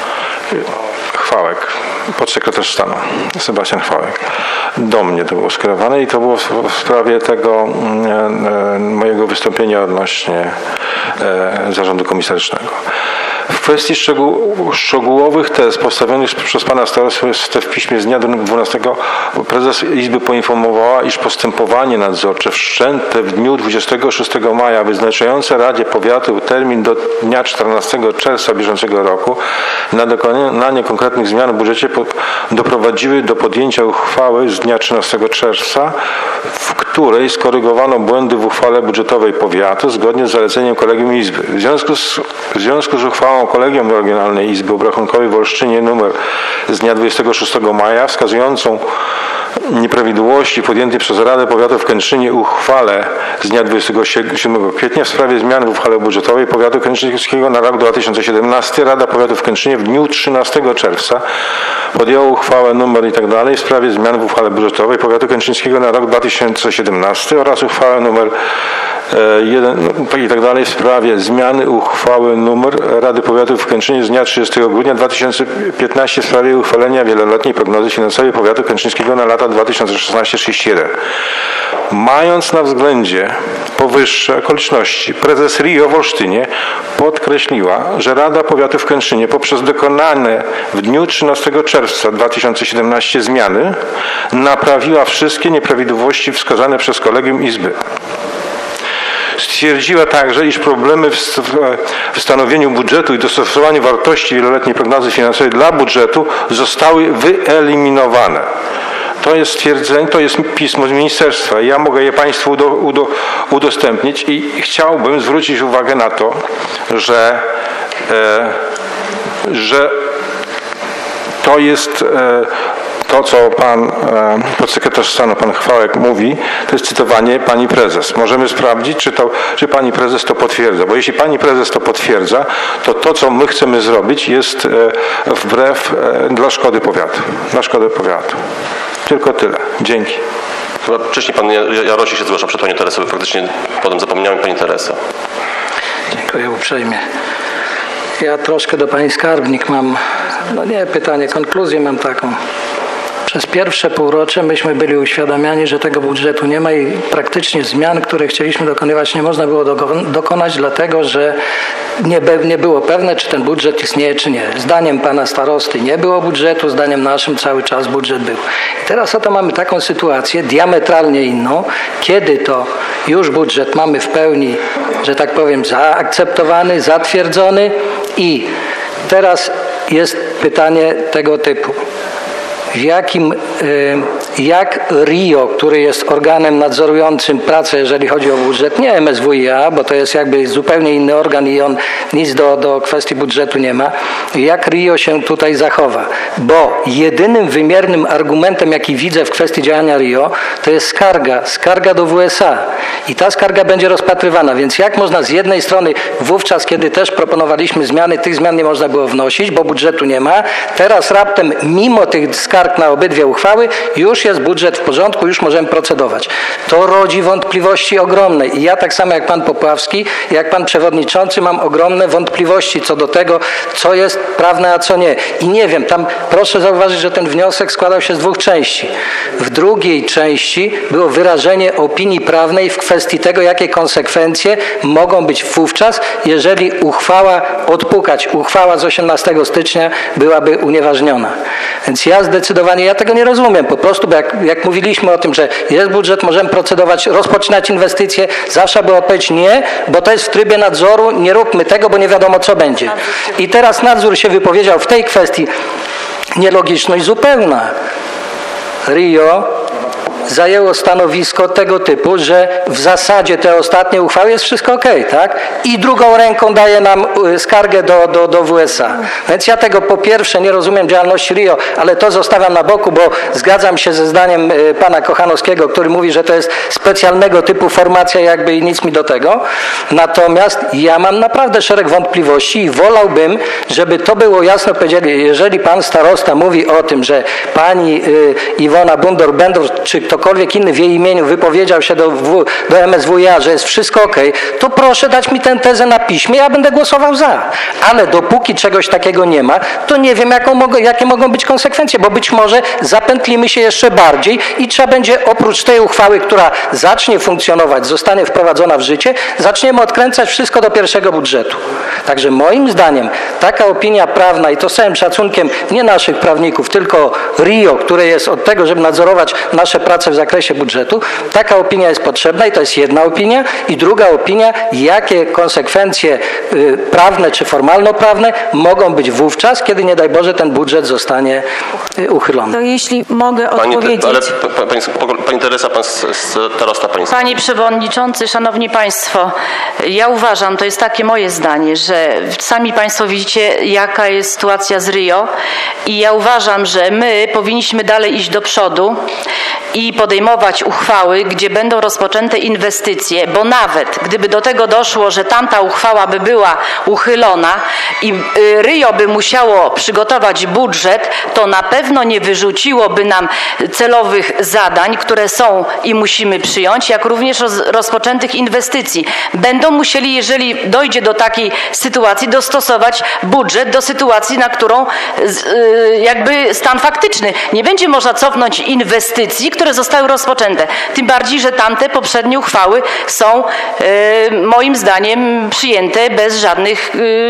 Chwałek, podsekretarz stanu, Sebastian Chwałek. Do mnie to było skierowane i to było w sprawie tego mojego wystąpienia odnośnie zarządu komisarycznego. W kwestii szczegółowych tez postawionych przez pana starostę w piśmie z dnia 12 prezes Izby poinformowała, iż postępowanie nadzorcze wszczęte w dniu 26 maja wyznaczające Radzie Powiatu termin do dnia 14 czerwca bieżącego roku na dokonanie konkretnych zmian w budżecie doprowadziły do podjęcia uchwały z dnia 13 czerwca, w której skorygowano błędy w uchwale budżetowej powiatu zgodnie z zaleceniem Kolegium Izby. W związku z uchwałą Kolegium Regionalnej Izby Obrachunkowej w Olsztynie nr z dnia 26 maja wskazującą nieprawidłowości podjętej przez Radę Powiatu w Kętrzynie uchwale z dnia 27 kwietnia w sprawie zmian w uchwale budżetowej Powiatu Kętrzyńskiego na rok 2017 Rada Powiatu w Kętrzynie w dniu 13 czerwca podjęła uchwałę numer i tak dalej w sprawie zmian w uchwale budżetowej Powiatu Kętrzyńskiego na rok 2017 oraz uchwałę numer 1 i tak dalej w sprawie zmiany uchwały numer Rady Powiatu w Kętrzynie z dnia 30 grudnia 2015 w sprawie uchwalenia wieloletniej prognozy finansowej Powiatu Kętrzyńskiego na lata 2016-2031. Mając na względzie powyższe okoliczności, prezes RIO w Olsztynie podkreśliła, że Rada Powiatu w Kętrzynie poprzez dokonane w dniu 13 czerwca 2017 zmiany naprawiła wszystkie nieprawidłowości wskazane przez Kolegium Izby. Stwierdziła także, iż problemy w stanowieniu budżetu i dostosowaniu wartości wieloletniej prognozy finansowej dla budżetu zostały wyeliminowane. To jest stwierdzenie, to jest pismo z ministerstwa. Ja mogę je Państwu udostępnić i chciałbym zwrócić uwagę na to, że to jest to, co pan podsekretarz stanu, pan Chwałek mówi, to jest cytowanie pani prezes. Możemy sprawdzić, czy pani prezes to potwierdza, bo jeśli pani prezes to potwierdza, to co my chcemy zrobić jest wbrew dla szkody powiatu. Dla szkody powiatu. Tylko tyle. Dzięki. Chyba wcześniej pan Jarosik się zgłaszał przed panią Teresą, bo faktycznie potem zapomniałem pani Teresa. Dziękuję uprzejmie. Ja troszkę do pani skarbnik mam, pytanie, konkluzję mam taką. Przez pierwsze półrocze myśmy byli uświadamiani, że tego budżetu nie ma i praktycznie zmian, które chcieliśmy dokonywać, nie można było dokonać, dlatego że nie było pewne, czy ten budżet istnieje, czy nie. Zdaniem pana starosty nie było budżetu, zdaniem naszym cały czas budżet był. I teraz oto mamy taką sytuację diametralnie inną, kiedy to już budżet mamy w pełni, że tak powiem, zaakceptowany, zatwierdzony i teraz jest pytanie tego typu. Jak RIO, który jest organem nadzorującym pracę, jeżeli chodzi o budżet, nie MSWiA, bo to jest jakby zupełnie inny organ i on nic do kwestii budżetu nie ma, jak RIO się tutaj zachowa. Bo jedynym wymiernym argumentem, jaki widzę w kwestii działania RIO, to jest skarga do WSA. I ta skarga będzie rozpatrywana, więc jak można z jednej strony wówczas, kiedy też proponowaliśmy zmiany, tych zmian nie można było wnosić, bo budżetu nie ma, teraz raptem mimo tych skarg na obydwie uchwały już jest budżet w porządku, już możemy procedować. To rodzi wątpliwości ogromne i ja tak samo jak pan Popławski, jak pan przewodniczący mam ogromne wątpliwości co do tego, co jest prawne, a co nie. I nie wiem, tam proszę zauważyć, że ten wniosek składał się z dwóch części. W drugiej części było wyrażenie opinii prawnej w kwestii tego, jakie konsekwencje mogą być wówczas, jeżeli uchwała z 18 stycznia byłaby unieważniona. Więc ja tego nie rozumiem. Po prostu jak mówiliśmy o tym, że jest budżet, możemy procedować, rozpoczynać inwestycje, zawsze była odpowiedź nie, bo to jest w trybie nadzoru, nie róbmy tego, bo nie wiadomo co będzie. I teraz nadzór się wypowiedział w tej kwestii. Nielogiczność zupełna. Rio zajęło stanowisko tego typu, że w zasadzie te ostatnie uchwały jest wszystko okej, tak? I drugą ręką daje nam skargę do WSA. Więc ja tego po pierwsze nie rozumiem działalności Rio, ale to zostawiam na boku, bo zgadzam się ze zdaniem pana Kochanowskiego, który mówi, że to jest specjalnego typu formacja jakby i nic mi do tego. Natomiast ja mam naprawdę szereg wątpliwości i wolałbym, żeby to było jasno powiedziane, jeżeli pan starosta mówi o tym, że pani Iwona Bundor-Bendor, czy ktokolwiek inny w jej imieniu wypowiedział się do MSWiA, że jest wszystko okej, to proszę dać mi tę tezę na piśmie, ja będę głosował za. Ale dopóki czegoś takiego nie ma, to nie wiem, jakie mogą być konsekwencje, bo być może zapętlimy się jeszcze bardziej i trzeba będzie oprócz tej uchwały, która zacznie funkcjonować, zostanie wprowadzona w życie, zaczniemy odkręcać wszystko do pierwszego budżetu. Także moim zdaniem taka opinia prawna i to z całym szacunkiem nie naszych prawników, tylko Rio, które jest od tego, żeby nadzorować nasze prace w zakresie budżetu, taka opinia jest potrzebna i to jest jedna opinia. I druga opinia, jakie konsekwencje prawne czy formalno-prawne mogą być wówczas, kiedy nie daj Boże ten budżet zostanie uchylony. To jeśli mogę odpowiedzieć. Ale pani Teresa, pan starosta państwa. Panie Przewodniczący, Szanowni Państwo, ja uważam, to jest takie moje zdanie, że sami Państwo widzicie, jaka jest sytuacja z Rio i ja uważam, że my powinniśmy dalej iść do przodu i podejmować uchwały, gdzie będą rozpoczęte inwestycje, bo nawet gdyby do tego doszło, że tamta uchwała by była uchylona i Rio by musiało przygotować budżet, to na pewno nie wyrzuciłoby nam celowych zadań, które są i musimy przyjąć, jak również rozpoczętych inwestycji. Będą musieli, jeżeli dojdzie do takiej sytuacji, dostosować budżet do sytuacji, na którą jakby stan faktyczny. Nie będzie można cofnąć inwestycji, które zostały rozpoczęte. Tym bardziej, że tamte poprzednie uchwały są moim zdaniem przyjęte bez żadnych...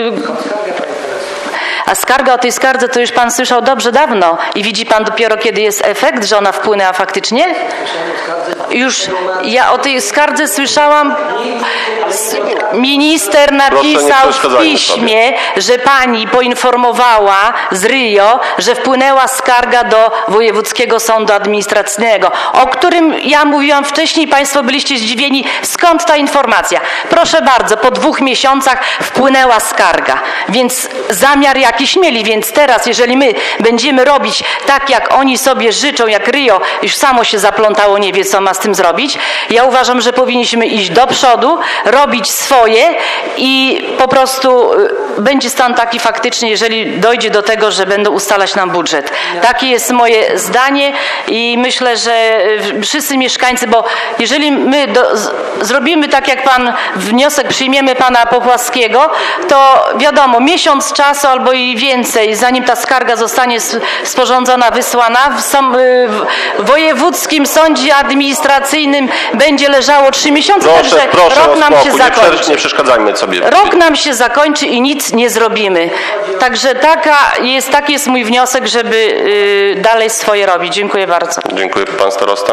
A skarga o tej skardze to już pan słyszał dobrze dawno i widzi pan dopiero, kiedy jest efekt, że ona wpłynęła faktycznie? Już ja o tej skardze słyszałam, minister napisał w piśmie, że pani poinformowała z Rio, że wpłynęła skarga do Wojewódzkiego Sądu Administracyjnego, o którym ja mówiłam wcześniej, państwo byliście zdziwieni, skąd ta informacja. Proszę bardzo, po 2 miesiącach wpłynęła skarga, więc zamiar jakiś mieli, więc teraz, jeżeli my będziemy robić tak, jak oni sobie życzą, jak Rio już samo się zaplątało, nie wie, co ma z tym zrobić, ja uważam, że powinniśmy iść do przodu, robić swoje i po prostu będzie stan taki faktyczny, jeżeli dojdzie do tego, że będą ustalać nam budżet. Takie jest moje zdanie i myślę, że wszyscy mieszkańcy, bo jeżeli my zrobimy tak, jak pan wniosek przyjmiemy pana Popłaskiego, to wiadomo, miesiąc czasu albo i więcej, zanim ta skarga zostanie sporządzona, wysłana, w Wojewódzkim Sądzie Administracyjnym będzie leżało 3 miesiące, także rok nam się zakończy. Nie przeszkadzajmy sobie. Rok nam się zakończy i nic nie zrobimy. Także taki jest mój wniosek, żeby dalej swoje robić. Dziękuję bardzo. Dziękuję. Pan starosta.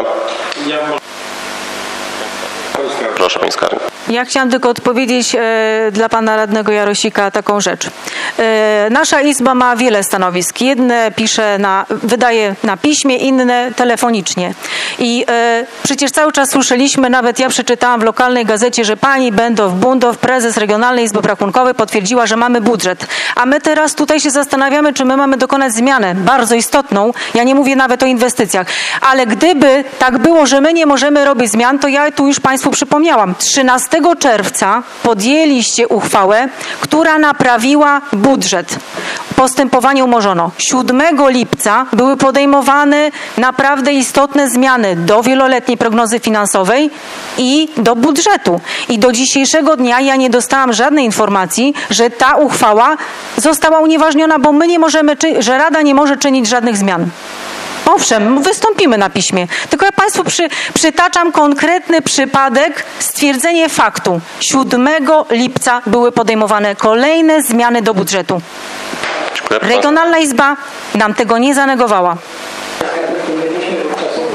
Proszę, pani skarbnik. Ja chciałam tylko odpowiedzieć dla pana radnego Jarosika taką rzecz. Nasza Izba ma wiele stanowisk. Jedne wydaje na piśmie, inne telefonicznie. I przecież cały czas słyszeliśmy, nawet ja przeczytałam w lokalnej gazecie, że pani Bundow, prezes Regionalnej Izby Obrachunkowej, potwierdziła, że mamy budżet. A my teraz tutaj się zastanawiamy, czy my mamy dokonać zmiany bardzo istotną. Ja nie mówię nawet o inwestycjach. Ale gdyby tak było, że my nie możemy robić zmian, to ja tu już państwu przypomniałam. 13 czerwca podjęliście uchwałę, która naprawiła budżet. Postępowanie umorzono. 7 lipca były podejmowane naprawdę istotne zmiany do wieloletniej prognozy finansowej i do budżetu. I do dzisiejszego dnia ja nie dostałam żadnej informacji, że ta uchwała została unieważniona, bo my nie możemy, że Rada nie może czynić żadnych zmian. Owszem, wystąpimy na piśmie. Tylko ja państwu przytaczam konkretny przypadek, stwierdzenie faktu. 7 lipca były podejmowane kolejne zmiany do budżetu. Regionalna Izba nam tego nie zanegowała.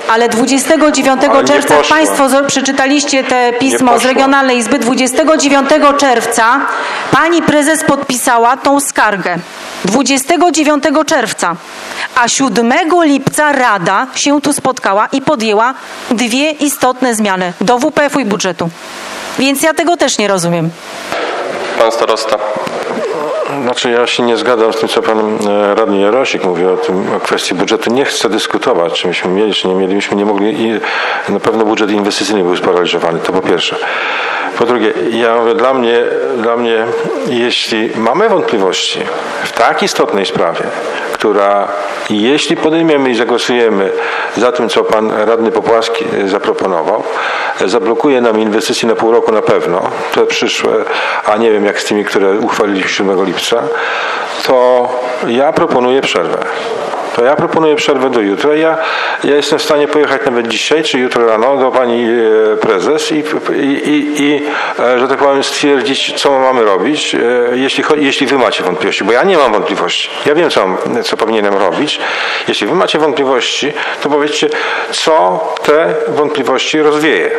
Ale 29 czerwca Państwo przeczytaliście te pismo z Regionalnej Izby. 29 czerwca pani prezes podpisała tą skargę. 29 czerwca. A 7 lipca Rada się tu spotkała i podjęła 2 istotne zmiany do WPF-u i budżetu. Więc ja tego też nie rozumiem. Pan starosta. Znaczy ja się nie zgadzam z tym, co pan radny Jarosik mówi o kwestii budżetu. Nie chcę dyskutować, czy myśmy mieli, czy nie mieli. Myśmy nie mogli i na pewno budżet inwestycyjny był sparaliżowany, to po pierwsze. Po drugie, ja mówię, dla mnie, jeśli mamy wątpliwości w tak istotnej sprawie, która jeśli podejmiemy i zagłosujemy za tym, co pan radny Popłaski zaproponował, zablokuje nam inwestycje na pół roku na pewno, te przyszłe, a nie wiem jak z tymi, które uchwaliliśmy 7 lipca, to ja proponuję przerwę. Do jutra. Ja jestem w stanie pojechać nawet dzisiaj, czy jutro rano do pani prezes i że tak powiem stwierdzić, co mamy robić, jeśli wy macie wątpliwości, bo ja nie mam wątpliwości. Ja wiem, co powinienem robić. Jeśli wy macie wątpliwości, to powiedzcie, co te wątpliwości rozwieje.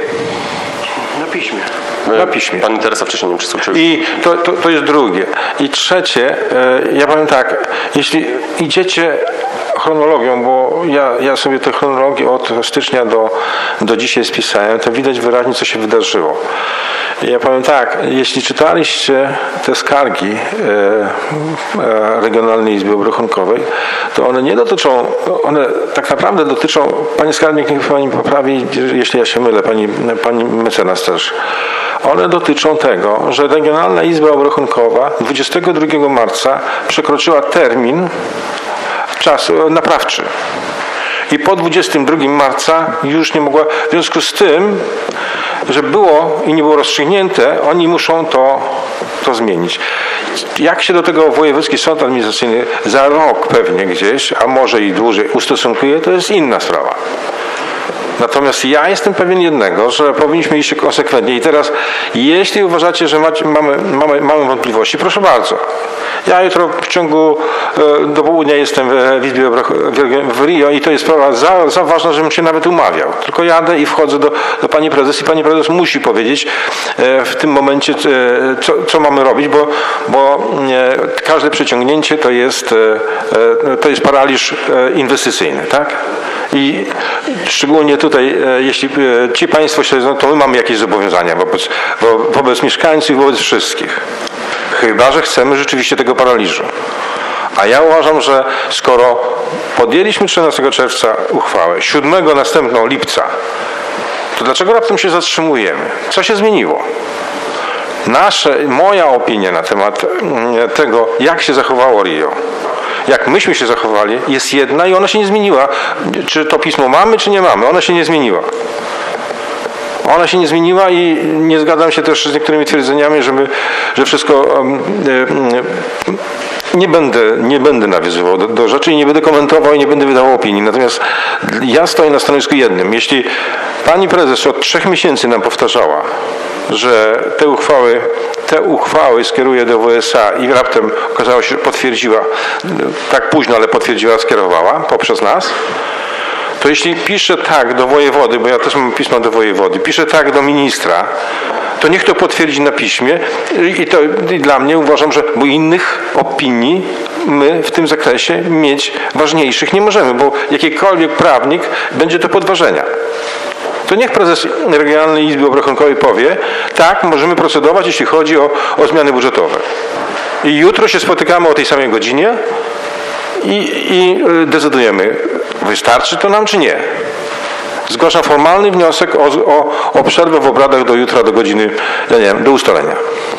Na piśmie. Pani Teresa wcześniej nie przysłuchała. I to jest drugie. I trzecie, ja powiem tak, jeśli idziecie chronologią, bo ja sobie tę chronologię od stycznia do dzisiaj spisałem, to widać wyraźnie, co się wydarzyło. Ja powiem tak, jeśli czytaliście te skargi Regionalnej Izby Obrachunkowej, to one nie dotyczą, one tak naprawdę dotyczą, pani skarbnik niech pani poprawi, jeśli ja się mylę, pani mecenas też. One dotyczą tego, że Regionalna Izba Obrachunkowa 22 marca przekroczyła termin czasu naprawczy. I po 22 marca już nie mogła, w związku z tym, że było i nie było rozstrzygnięte, oni muszą to zmienić. Jak się do tego Wojewódzki Sąd Administracyjny za rok pewnie gdzieś, a może i dłużej ustosunkuje, to jest inna sprawa. Natomiast ja jestem pewien jednego, że powinniśmy iść konsekwentnie. I teraz, jeśli uważacie, że mamy wątpliwości, proszę bardzo. Ja jutro w ciągu do południa jestem w Izbie w Rio i to jest sprawa za ważna, żebym się nawet umawiał. Tylko jadę i wchodzę do pani prezes i pani prezes musi powiedzieć w tym momencie, co mamy robić, bo każde przeciągnięcie to jest paraliż inwestycyjny, tak? I szczególnie tutaj, jeśli ci państwo śledzą, to my mamy jakieś zobowiązania wobec mieszkańców i wobec wszystkich. Chyba że chcemy rzeczywiście tego paraliżu. A ja uważam, że skoro podjęliśmy 13 czerwca uchwałę, 7 następną lipca, to dlaczego raptem się zatrzymujemy? Co się zmieniło? Moja opinia na temat tego, jak się zachowało Rio, jak myśmy się zachowali, jest jedna i ona się nie zmieniła. Czy to pismo mamy, czy nie mamy? Ona się nie zmieniła. Ona się nie zmieniła i nie zgadzam się też z niektórymi twierdzeniami, że wszystko... Nie będę nawiązywał do rzeczy i nie będę komentował i nie będę wydawał opinii. Natomiast ja stoję na stanowisku jednym. Jeśli pani prezes od 3 miesięcy nam powtarzała, że te uchwały skieruje do WSA i raptem okazało się, potwierdziła, tak późno, ale potwierdziła, skierowała poprzez nas, to jeśli pisze tak do wojewody, bo ja też mam pismo do wojewody, pisze tak do ministra, to niech to potwierdzi na piśmie i dla mnie uważam, że bo innych opinii my w tym zakresie mieć ważniejszych nie możemy, bo jakikolwiek prawnik będzie to podważenia. To niech prezes Regionalnej Izby Obrachunkowej powie, tak, możemy procedować, jeśli chodzi o zmiany budżetowe. I jutro się spotykamy o tej samej godzinie i decydujemy, wystarczy to nam, czy nie. Zgłaszam formalny wniosek o przerwę w obradach do jutra, do godziny, do ustalenia.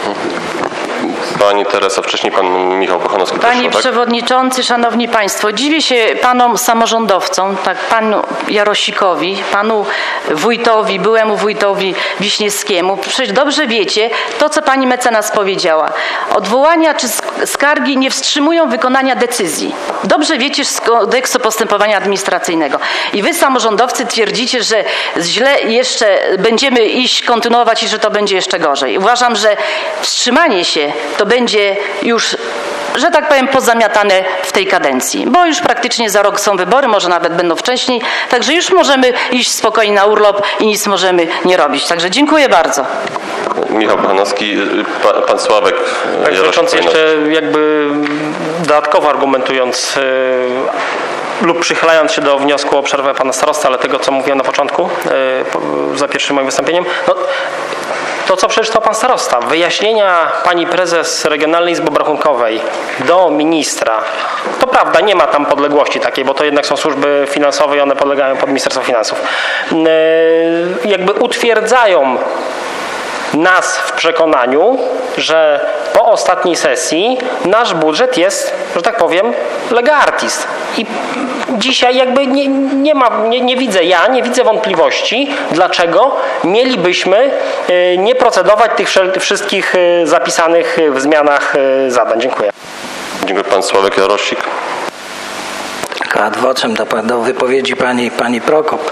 Pani Teresa, wcześniej pan Michał Kochanowski. Panie Przewodniczący, Szanowni Państwo, dziwię się panom samorządowcom, tak panu Jarosikowi, panu wójtowi, byłemu wójtowi Wiśniewskiemu. Przecież dobrze wiecie to, co pani mecenas powiedziała. Odwołania czy skargi nie wstrzymują wykonania decyzji. Dobrze wiecie z kodeksu postępowania administracyjnego. I wy samorządowcy twierdzicie, że źle jeszcze będziemy kontynuować i że to będzie jeszcze gorzej. Uważam, że wstrzymanie się to będzie już że tak powiem, pozamiatane w tej kadencji, bo już praktycznie za rok są wybory, może nawet będą wcześniej, także już możemy iść spokojnie na urlop i nic możemy nie robić. Także dziękuję bardzo. Michał Kochanowski, pan Sławek. Tak, przewodniczący, jeszcze jakby dodatkowo argumentując lub przychylając się do wniosku o przerwę pana starosty, ale tego, co mówiłem na początku, za pierwszym moim wystąpieniem, no, to, co przeczytał pan starosta, wyjaśnienia pani prezes Regionalnej Izby Obrachunkowej do ministra, to prawda, nie ma tam podległości takiej, bo to jednak są służby finansowe i one podlegają pod Ministerstwo Finansów, jakby utwierdzają nas w przekonaniu, że po ostatniej sesji nasz budżet jest, że tak powiem, lega artis. I dzisiaj jakby nie widzę wątpliwości, dlaczego mielibyśmy nie procedować tych wszystkich zapisanych w zmianach zadań. Dziękuję. Dziękuję. Pan Sławek Jarosik. Ad vocem do wypowiedzi pani Prokop.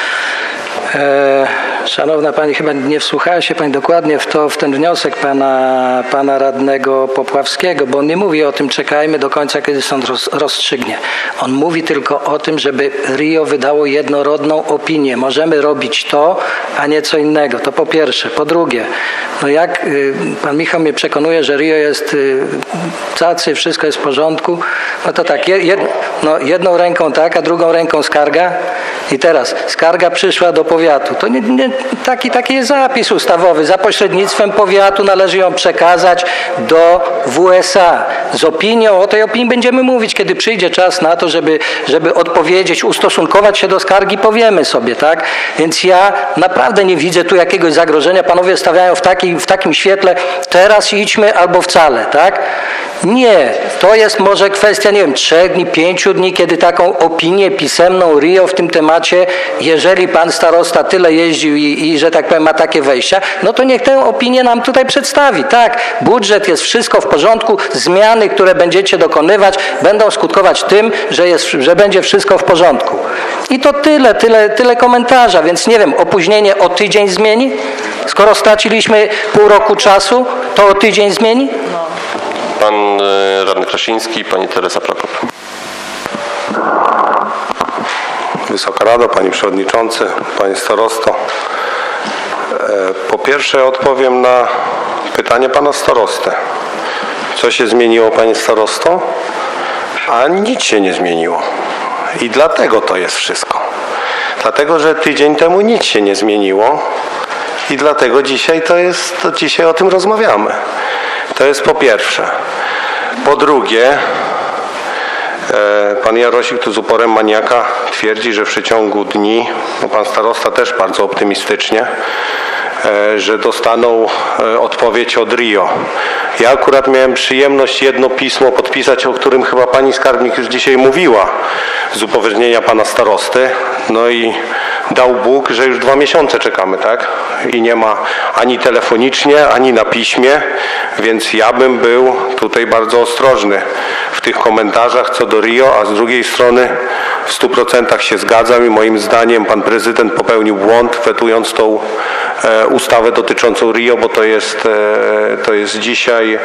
Szanowna Pani, chyba nie wsłuchała się Pani dokładnie w ten wniosek pana radnego Popławskiego, bo on nie mówi o tym, czekajmy do końca, kiedy sąd rozstrzygnie. On mówi tylko o tym, żeby RIO wydało jednorodną opinię. Możemy robić to, a nie co innego. To po pierwsze. Po drugie, no jak Pan Michał mnie przekonuje, że RIO jest cacy, wszystko jest w porządku, no to tak, jedną ręką tak, a drugą ręką skarga. I teraz skarga przyszła do powiatu. To taki jest zapis ustawowy. Za pośrednictwem powiatu należy ją przekazać do WSA. Z opinią, o tej opinii będziemy mówić, kiedy przyjdzie czas na to, żeby odpowiedzieć, ustosunkować się do skargi, powiemy sobie, tak? Więc ja naprawdę nie widzę tu jakiegoś zagrożenia. Panowie stawiają w takim świetle, teraz idźmy albo wcale, tak? Nie. To jest może kwestia, nie wiem, 3 dni, 5 dni, kiedy taką opinię pisemną RIO w tym temacie, jeżeli pan starosta tyle jeździł i że tak powiem ma takie wejścia, no to niech tę opinię nam tutaj przedstawi. Tak, budżet jest wszystko w porządku, zmiany, które będziecie dokonywać, będą skutkować tym, że będzie wszystko w porządku. I to tyle komentarza, więc nie wiem, opóźnienie o tydzień zmieni? Skoro straciliśmy pół roku czasu, to o tydzień zmieni? Pan radny Krasiński, pani Teresa Prokop. Wysoka Rado, Panie Przewodniczący, Panie Starosto. Po pierwsze odpowiem na pytanie Pana Starostę. Co się zmieniło, Panie Starosto? A nic się nie zmieniło. I dlatego to jest wszystko. Dlatego, że tydzień temu nic się nie zmieniło i dlatego dzisiaj o tym rozmawiamy. To jest po pierwsze. Po drugie, pan Jarosik tu z uporem maniaka twierdzi, że w przeciągu dni, no pan starosta też bardzo optymistycznie, że dostaną odpowiedź od RIO. Ja akurat miałem przyjemność jedno pismo podpisać, o którym chyba pani skarbnik już dzisiaj mówiła, z upoważnienia pana starosty. No i dał Bóg, że już 2 miesiące czekamy, tak? I nie ma ani telefonicznie, ani na piśmie, więc ja bym był tutaj bardzo ostrożny w tych komentarzach co do RIO, a z drugiej strony w 100% się zgadzam i moim zdaniem pan prezydent popełnił błąd, wetując tą ustawę dotyczącą RIO, bo to jest dzisiaj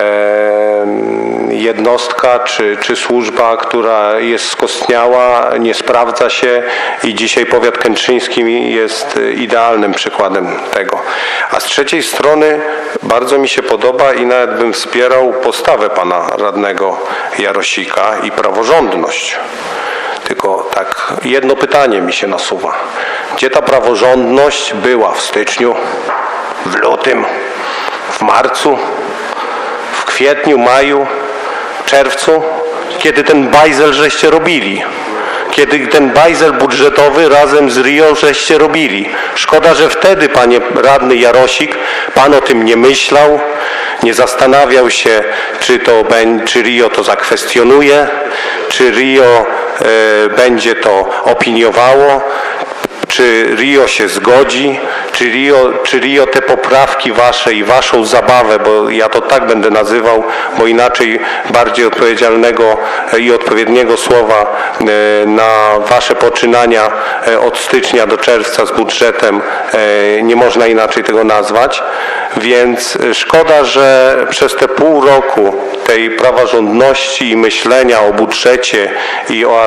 jednostka czy służba, która jest skostniała, nie sprawdza się i dzisiaj powiat kętrzyński jest idealnym przykładem tego. A z trzeciej strony bardzo mi się podoba i nawet bym wspierał postawę pana radnego Jarosika i praworządność. Tylko tak jedno pytanie mi się nasuwa. Gdzie ta praworządność była w styczniu, w lutym, w marcu, w kwietniu, maju, czerwcu, kiedy ten bajzel żeście robili? Kiedy ten bajzel budżetowy razem z RIO żeście robili? Szkoda, że wtedy, panie radny Jarosik, pan o tym nie myślał, nie zastanawiał się, czy RIO to zakwestionuje, czy RIO będzie to opiniowało, czy RIO się zgodzi, czy RIO te poprawki wasze i waszą zabawę, bo ja to tak będę nazywał, bo inaczej bardziej odpowiedzialnego i odpowiedniego słowa na wasze poczynania od stycznia do czerwca z budżetem nie można inaczej tego nazwać. Więc szkoda, że przez te pół roku tej praworządności i myślenia o budżecie i o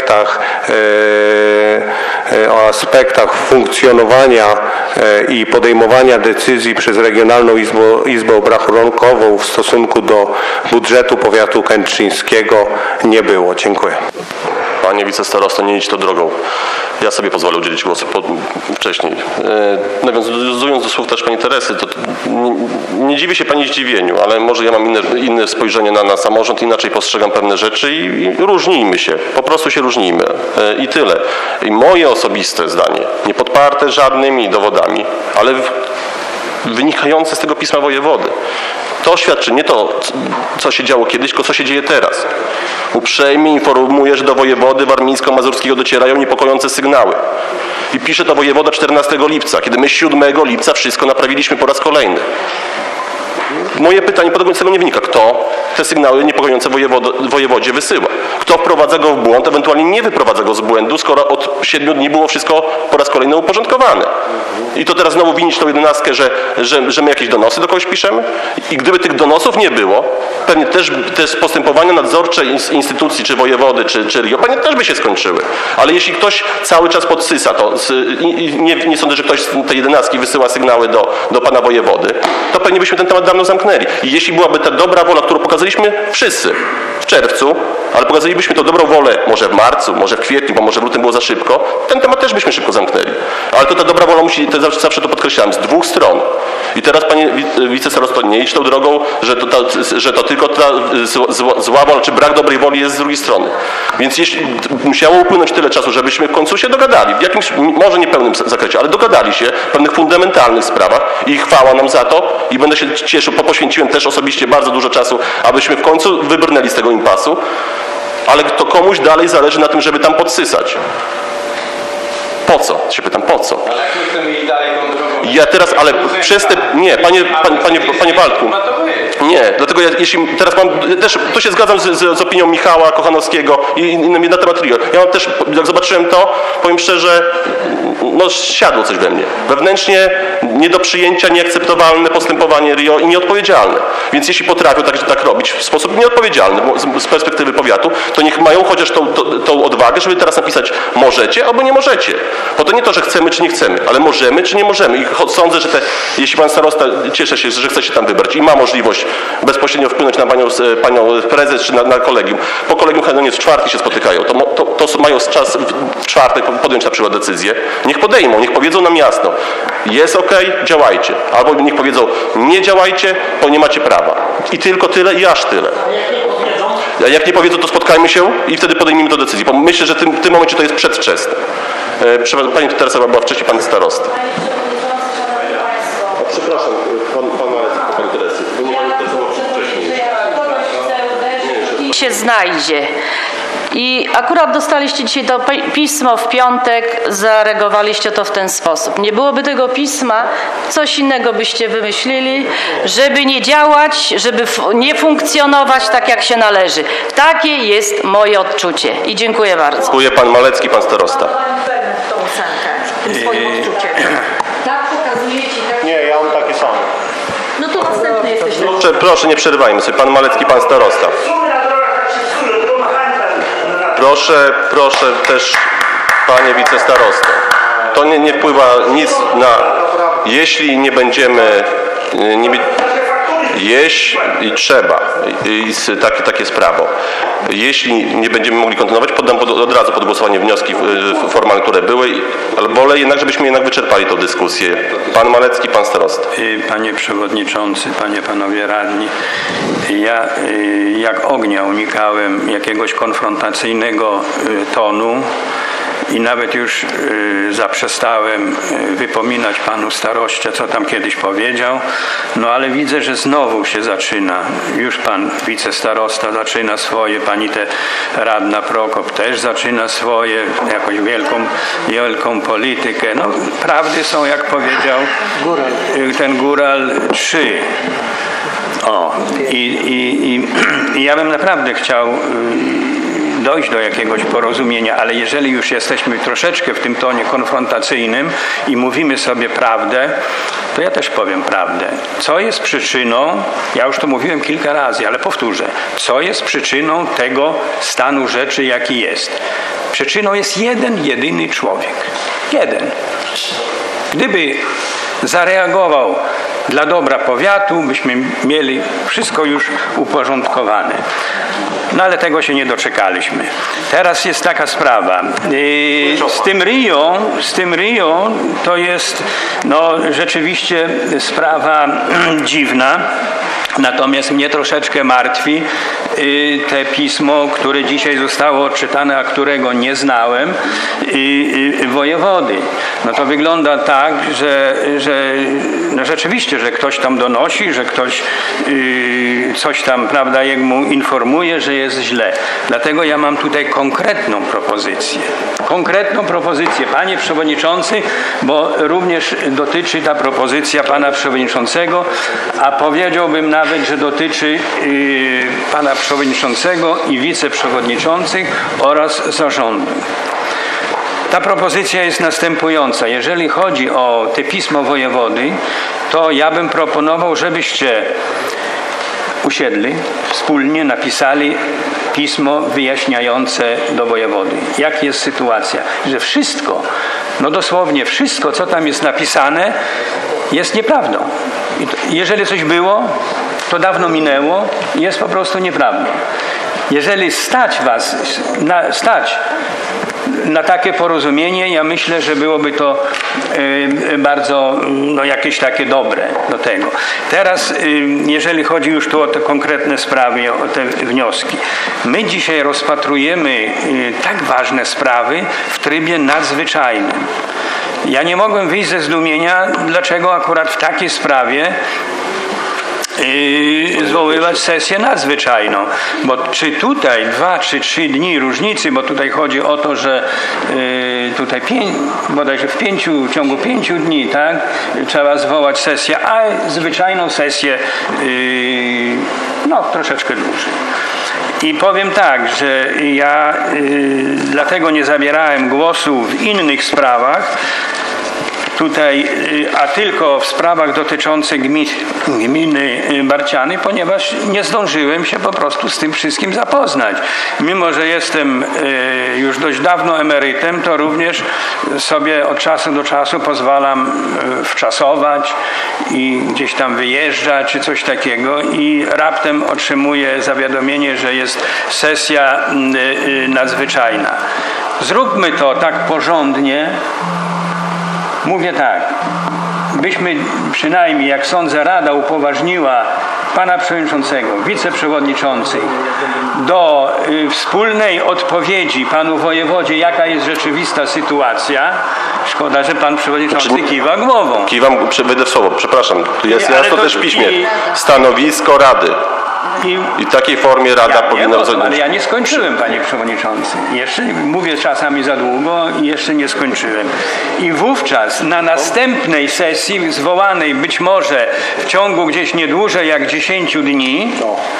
aspektach funkcjonowania i podejmowania decyzji przez Regionalną Izbę Obrachunkową w stosunku do budżetu powiatu kętrzyńskiego nie było. Dziękuję. Panie wicestarosto, nie idź tą drogą. Ja sobie pozwolę udzielić głosu wcześniej. Nawiązując do słów też pani Teresy, to nie dziwię się pani zdziwieniu, ale może ja mam inne spojrzenie na samorząd, inaczej postrzegam pewne rzeczy i różnijmy się, po prostu się różnijmy i tyle. I moje osobiste zdanie, nie podparte żadnymi dowodami, ale wynikające z tego pisma wojewody. To świadczy nie to, co się działo kiedyś, tylko co się dzieje teraz. Uprzejmie informuję, że do wojewody warmińsko-mazurskiego docierają niepokojące sygnały. I pisze to wojewoda 14 lipca, kiedy my 7 lipca wszystko naprawiliśmy po raz kolejny. Moje pytanie podobnie z tego nie wynika. Kto te sygnały niepokojące wojewodzie wysyła? Kto wprowadza go w błąd, ewentualnie nie wyprowadza go z błędu, skoro od 7 dni było wszystko po raz kolejny uporządkowane? I to teraz znowu winić tą 11, że my jakieś donosy do kogoś piszemy? I gdyby tych donosów nie było, pewnie też postępowania nadzorcze instytucji, czy wojewody, czy RIO, pewnie też by się skończyły. Ale jeśli ktoś cały czas podsysa to, nie sądzę, że ktoś z tej 11 wysyła sygnały do pana wojewody, to pewnie byśmy ten temat dawno zamknęli. I jeśli byłaby ta dobra wola, którą pokazaliśmy wszyscy w czerwcu, ale pokazalibyśmy tą dobrą wolę może w marcu, może w kwietniu, bo może w lutym było za szybko, ten temat też byśmy szybko zamknęli. Ale to ta dobra wola musi, zawsze to podkreślałem, z dwóch stron. I teraz, panie wicestarosto, nie idź tą drogą, że to tylko ta zła wola, czy brak dobrej woli jest z drugiej strony. Więc jeśli musiało upłynąć tyle czasu, żebyśmy w końcu się dogadali, w jakimś, może niepełnym zakresie, ale dogadali się w pewnych fundamentalnych sprawach i chwała nam za to i będę się cieszył, bo poświęciłem też osobiście bardzo dużo czasu, abyśmy w końcu wybrnęli z tego impasu, ale to komuś dalej zależy na tym, żeby tam podsysać. Po co? Się pytam, po co? Ale jak my chcemy iść dalej tą drogą? Ja teraz, ale przez te... Nie, panie Waldku. Nie, dlatego jeśli teraz tu się zgadzam z opinią Michała Kochanowskiego i innymi na temat RIO. Ja mam też, jak zobaczyłem to, powiem szczerze, siadło coś we mnie. Wewnętrznie nie do przyjęcia, nieakceptowalne postępowanie RIO i nieodpowiedzialne. Więc jeśli potrafią tak robić w sposób nieodpowiedzialny z perspektywy powiatu, to niech mają chociaż tą odwagę, żeby teraz napisać możecie albo nie możecie. Bo to nie to, że chcemy czy nie chcemy, ale możemy czy nie możemy. I sądzę, że jeśli pan starosta, cieszę się, że chce się tam wybrać i ma możliwość bezpośrednio wpłynąć na panią prezes czy na kolegium. Po kolegium w czwartek się spotykają. To mają czas w czwartek podjąć na przykład decyzję. Niech podejmą, niech powiedzą nam jasno. Jest okej, działajcie. Albo niech powiedzą, nie działajcie, bo nie macie prawa. I tylko tyle i aż tyle. A jak nie powiedzą, to spotkajmy się i wtedy podejmijmy tę decyzję. Bo myślę, że w tym momencie to jest przedwczesne. Pani Teresa była wcześniej pan starosta. Przepraszam, pani Teresy. Się znajdzie. I akurat dostaliście dzisiaj to pismo w piątek, zareagowaliście to w ten sposób. Nie byłoby tego pisma, coś innego byście wymyślili, żeby nie działać, żeby nie funkcjonować tak, jak się należy. Takie jest moje odczucie. I dziękuję bardzo. Dziękuję pan Malecki, pan starosta. Tak pokazujecie. Nie, ja mam takie same. No to następny jesteś. Proszę, nie przerywajmy sobie. Pan Malecki, pan starosta. Proszę też, panie wicestarosto. To nie wpływa nic na... Jeśli nie będziemy... Jeśli trzeba, takie jest prawo. Jeśli nie będziemy mogli kontynuować, poddam od razu pod głosowanie wnioski formalne, które były, ale wolę jednak, żebyśmy wyczerpali tę dyskusję. Pan Malecki, pan starosta. Panie przewodniczący, panowie radni, ja jak ognia unikałem jakiegoś konfrontacyjnego tonu i nawet już zaprzestałem wypominać panu staroście, co tam kiedyś powiedział, no ale widzę, że znowu się zaczyna. Już pan wicestarosta zaczyna swoje, pani radna Prokop też zaczyna swoje, jakąś wielką politykę. No prawdy są, jak powiedział ten Góral, 3. I ja bym naprawdę chciał dojść do jakiegoś porozumienia, ale jeżeli już jesteśmy troszeczkę w tym tonie konfrontacyjnym i mówimy sobie prawdę, to ja też powiem prawdę. Co jest przyczyną, ja już to mówiłem kilka razy, ale powtórzę, co jest przyczyną tego stanu rzeczy, jaki jest? Przyczyną jest jeden, jedyny człowiek. Jeden. Gdyby zareagował dla dobra powiatu, byśmy mieli wszystko już uporządkowane. No ale tego się nie doczekaliśmy. Teraz jest taka sprawa. Z tym Rio to jest rzeczywiście sprawa dziwna. Natomiast mnie troszeczkę martwi te pismo, które dzisiaj zostało odczytane, a którego nie znałem, wojewody. No to wygląda tak, że rzeczywiście, że ktoś tam donosi, że ktoś coś tam, prawda, mu informuje, że jest źle. Dlatego ja mam tutaj konkretną propozycję, panie przewodniczący, bo również dotyczy ta propozycja pana przewodniczącego, a powiedziałbym nawet, że dotyczy pana przewodniczącego i wiceprzewodniczących oraz zarządu. Ta propozycja jest następująca. Jeżeli chodzi o te pismo wojewody, to ja bym proponował, żebyście usiedli, wspólnie napisali pismo wyjaśniające do wojewody. Jak jest sytuacja? Że wszystko, dosłownie wszystko, co tam jest napisane, jest nieprawdą. Jeżeli coś było, to dawno minęło i jest po prostu nieprawdą. Jeżeli stać was na takie porozumienie, ja myślę, że byłoby to bardzo jakieś takie dobre do tego. Teraz, jeżeli chodzi już tu o te konkretne sprawy, o te wnioski. My dzisiaj rozpatrujemy tak ważne sprawy w trybie nadzwyczajnym. Ja nie mogłem wyjść ze zdumienia, dlaczego akurat w takiej sprawie zwoływać sesję nadzwyczajną, bo czy tutaj 2 czy 3 dni różnicy, bo tutaj chodzi o to, że tutaj bodajże w ciągu 5 dni, tak, trzeba zwołać sesję, a zwyczajną sesję troszeczkę dłużej. I powiem tak, że ja dlatego nie zabierałem głosu w innych sprawach, tutaj, a tylko w sprawach dotyczących gminy Barciany, ponieważ nie zdążyłem się po prostu z tym wszystkim zapoznać. Mimo że jestem już dość dawno emerytem, to również sobie od czasu do czasu pozwalam wczasować i gdzieś tam wyjeżdżać czy coś takiego i raptem otrzymuję zawiadomienie, że jest sesja nadzwyczajna. Zróbmy to tak porządnie. Mówię tak, byśmy przynajmniej, jak sądzę, Rada upoważniła pana przewodniczącego, wiceprzewodniczących do wspólnej odpowiedzi panu wojewodzie, jaka jest rzeczywista sytuacja. Szkoda, że pan przewodniczący kiwa głową. Kiwam, wejdę w słowo, przepraszam. Tu jest jasno też w piśmie. Stanowisko Rady. I w takiej formie Rada powinna... Ale ja nie skończyłem, panie przewodniczący. Jeszcze mówię czasami za długo i jeszcze nie skończyłem. I wówczas na następnej sesji, zwołanej być może w ciągu gdzieś nie dłużej jak 10 dni,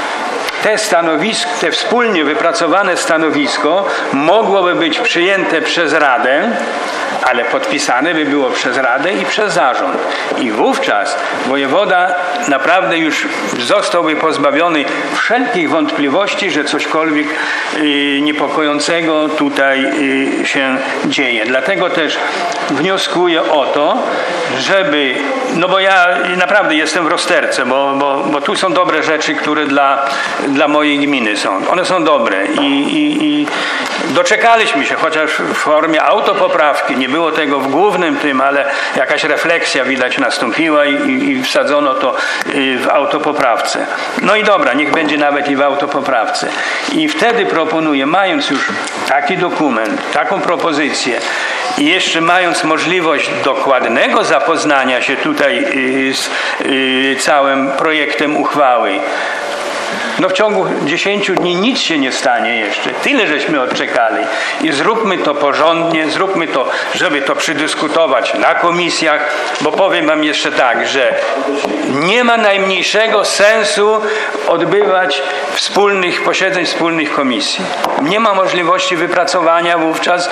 te wspólnie wypracowane stanowisko mogłoby być przyjęte przez Radę, ale podpisane by było przez Radę i przez zarząd. I wówczas wojewoda naprawdę już zostałby pozbawiony wszelkich wątpliwości, że cośkolwiek niepokojącego tutaj się dzieje. Dlatego też wnioskuję o to, żeby, bo ja naprawdę jestem w rozterce, bo tu są dobre rzeczy, które dla mojej gminy są. One są dobre i doczekaliśmy się, chociaż w formie autopoprawki, nie było tego w głównym tym, ale jakaś refleksja widać nastąpiła i wsadzono to w autopoprawce. No i dobra, niech będzie nawet i w autopoprawce. I wtedy proponuję, mając już taki dokument, taką propozycję i jeszcze mając możliwość dokładnego zapoznania się tutaj z całym projektem uchwały, No w ciągu 10 dni nic się nie stanie jeszcze. Tyle żeśmy odczekali. I zróbmy to porządnie, zróbmy to, żeby to przedyskutować na komisjach, bo powiem wam jeszcze tak, że nie ma najmniejszego sensu odbywać posiedzeń wspólnych komisji. Nie ma możliwości wypracowania wówczas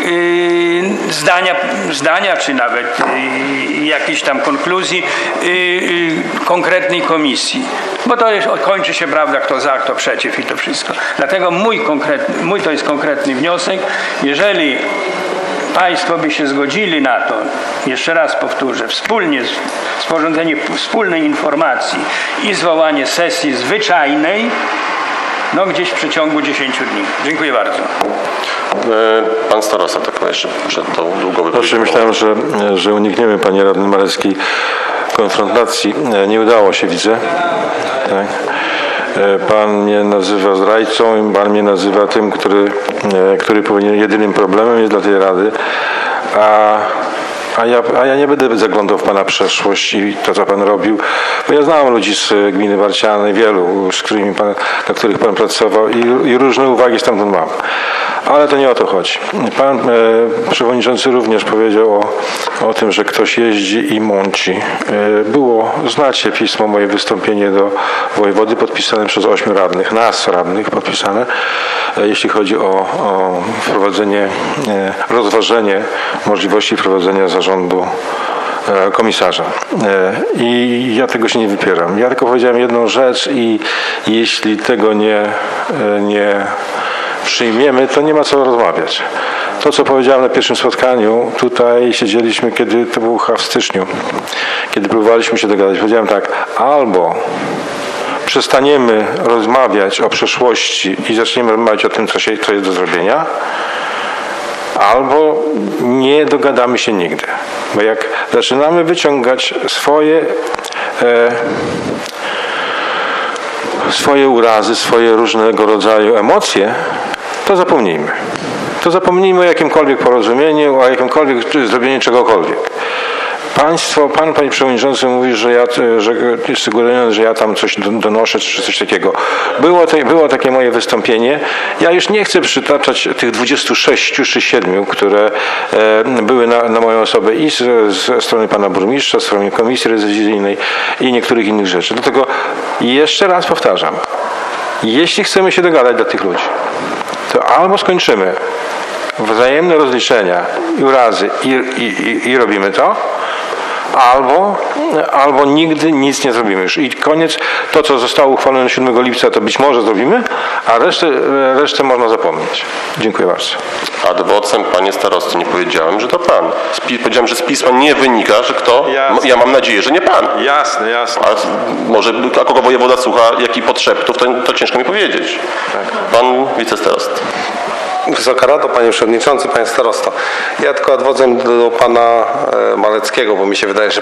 zdania czy nawet jakiejś tam konkluzji konkretnej komisji. Bo to kończy się, prawda, kto za, kto przeciw i to wszystko. Dlatego mój to jest konkretny wniosek. Jeżeli Państwo by się zgodzili na to, jeszcze raz powtórzę, sporządzenie wspólnej informacji i zwołanie sesji zwyczajnej, no gdzieś w przeciągu 10 dni. Dziękuję bardzo. Pan starosta, tak jeszcze przed tą długą wypowiedzią. Myślałem, że unikniemy, panie radny Malecki, konfrontacji. Nie udało się, widzę. Tak. Pan mnie nazywa zdrajcą, pan mnie nazywa tym, który powinien jedynym problemem jest dla tej rady, a ja nie będę zaglądał w pana przeszłość i to, co pan robił, bo ja znam ludzi z gminy Warciany, wielu, na których pan pracował i różne uwagi stamtąd mam. Ale to nie o to chodzi. Pan przewodniczący również powiedział o tym, że ktoś jeździ i mąci. Znacie pismo, moje wystąpienie do wojewody podpisane przez 8 radnych, nas radnych podpisane, jeśli chodzi o rozważenie możliwości prowadzenia zarządu komisarza. I ja tego się nie wypieram. Ja tylko powiedziałem jedną rzecz i jeśli tego nie przyjmiemy, to nie ma co rozmawiać. To, co powiedziałem na pierwszym spotkaniu, tutaj siedzieliśmy, kiedy to było w styczniu, kiedy próbowaliśmy się dogadać. Powiedziałem tak, albo przestaniemy rozmawiać o przeszłości i zaczniemy rozmawiać o tym, co jest do zrobienia, albo nie dogadamy się nigdy. Bo jak zaczynamy wyciągać swoje urazy, swoje różnego rodzaju emocje, to zapomnijmy. To zapomnijmy o jakimkolwiek porozumieniu, o jakimkolwiek zrobieniu czegokolwiek. Panie przewodniczący mówi, że jest sugerowany, że ja tam coś donoszę, czy coś takiego. Było takie moje wystąpienie. Ja już nie chcę przytaczać tych 26 czy 7, które były na moją osobę i ze strony pana burmistrza, ze strony komisji rewizyjnej i niektórych innych rzeczy. Dlatego jeszcze raz powtarzam, jeśli chcemy się dogadać dla tych ludzi, to albo skończymy wzajemne rozliczenia i urazy i robimy to, albo nigdy nic nie zrobimy już. I koniec, to co zostało uchwalone 7 lipca, to być może zrobimy, a resztę można zapomnieć. Dziękuję bardzo. Ad vocem, panie starosty, nie powiedziałem, że to pan. Powiedziałem, że z pisma nie wynika, że kto. Jasne. Ja mam nadzieję, że nie pan. Jasne. A kogo wojewoda słucha, jakich podszeptów, to ciężko mi powiedzieć. Tak. Pan wicestarosta. Wysoka Rado, panie przewodniczący, panie starosto. Ja tylko odwodzę do pana Maleckiego, bo mi się wydaje, że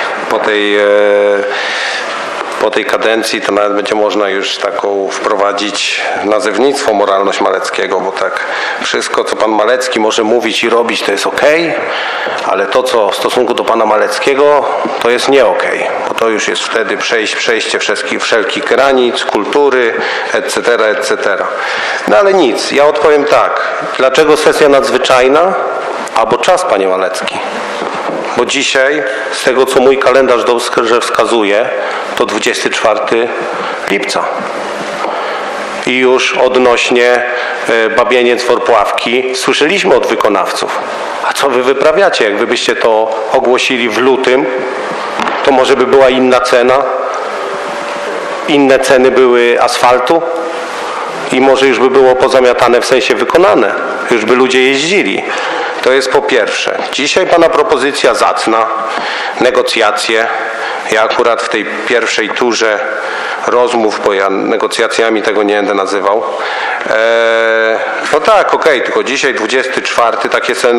po tej kadencji to nawet będzie można już taką wprowadzić nazewnictwo moralność Maleckiego, bo tak wszystko, co pan Malecki może mówić i robić, to jest okej, ale to, co w stosunku do pana Maleckiego, to jest nie okej, bo to już jest wtedy przejście wszelkich granic, kultury, etc., etc. No ale nic, ja odpowiem tak. Dlaczego sesja nadzwyczajna? Albo czas, panie Malecki. Bo dzisiaj, z tego co mój kalendarz dobrze wskazuje, to 24 lipca. I już odnośnie Babieniec, Worpławki słyszeliśmy od wykonawców. A co wy wyprawiacie? Jak wy byście to ogłosili w lutym, to może by była inna cena? Inne ceny były asfaltu? I może już by było pozamiatane, w sensie wykonane. Już by ludzie jeździli. To jest po pierwsze. Dzisiaj pana propozycja zacna, negocjacje. Ja akurat w tej pierwszej turze rozmów, bo ja negocjacjami tego nie będę nazywał. No tak, okej, tylko dzisiaj 24, takie sobie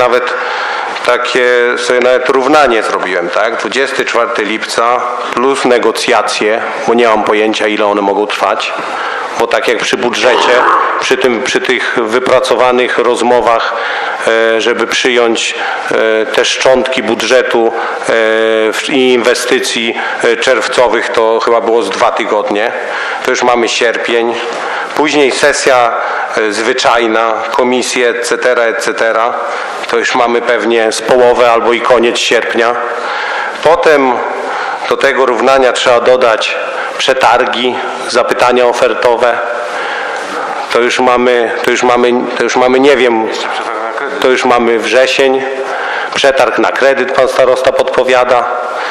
nawet równanie zrobiłem, tak? 24 lipca plus negocjacje, bo nie mam pojęcia, ile one mogą trwać. bo tak jak przy budżecie, przy tych wypracowanych rozmowach, żeby przyjąć te szczątki budżetu i inwestycji czerwcowych, to chyba było z 2 tygodnie. To już mamy sierpień. Później sesja zwyczajna, komisje, etc. To już mamy pewnie z połowę albo i koniec sierpnia. Potem do tego równania trzeba dodać przetargi, zapytania ofertowe. To już mamy, nie wiem, to już mamy wrzesień. Przetarg na kredyt pan starosta podpowiada.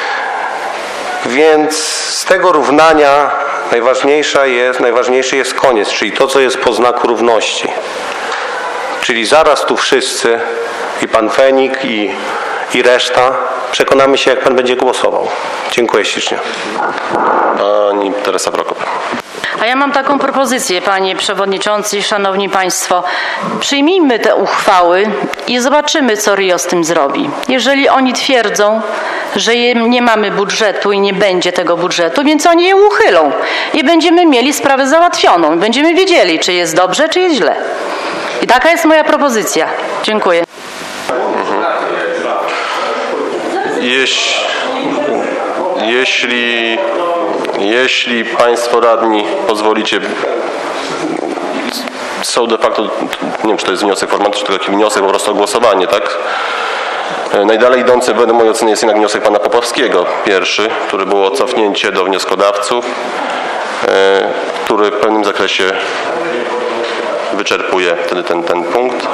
Więc z tego równania najważniejszy jest koniec, czyli to, co jest po znaku równości. Czyli zaraz tu wszyscy, i pan Fenik, i reszta, przekonamy się, jak pan będzie głosował. Dziękuję ślicznie. Pani Teresa Prokop. A ja mam taką propozycję, panie przewodniczący i szanowni państwo. Przyjmijmy te uchwały i zobaczymy, co Rio z tym zrobi. Jeżeli oni twierdzą, że nie mamy budżetu i nie będzie tego budżetu, więc oni je uchylą i będziemy mieli sprawę załatwioną. Będziemy wiedzieli, czy jest dobrze, czy jest źle. I taka jest moja propozycja. Dziękuję. Jeśli państwo radni pozwolicie, są de facto, nie wiem, czy to jest wniosek formalny, czy to taki wniosek po prostu o głosowanie, tak? Najdalej idący według mojej oceny jest jednak wniosek pana Popowskiego, pierwszy, który było cofnięcie do wnioskodawców, który w pewnym zakresie wyczerpuje wtedy ten punkt.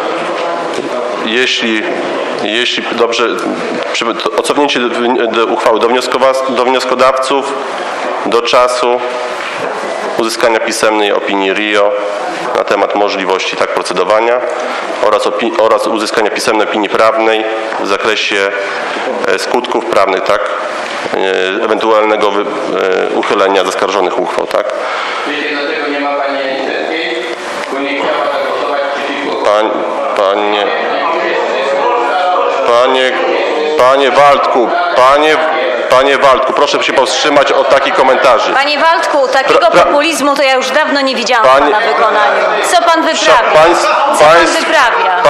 Jeśli dobrze, cofnięcie uchwały do wnioskodawców do czasu uzyskania pisemnej opinii RIO na temat możliwości tak procedowania oraz uzyskania pisemnej opinii prawnej w zakresie skutków prawnych, tak, ewentualnego uchylenia zaskarżonych uchwał, tak. Jeśli do tego nie ma pani Aniszewskiej, bo nie chciała zagłosować przeciwko. Panie Waldku, proszę się powstrzymać od takich komentarzy. Panie Waldku, takiego populizmu to ja już dawno nie widziałam w pana wykonaniu. Co pan wyprawia? Co pan wyprawia?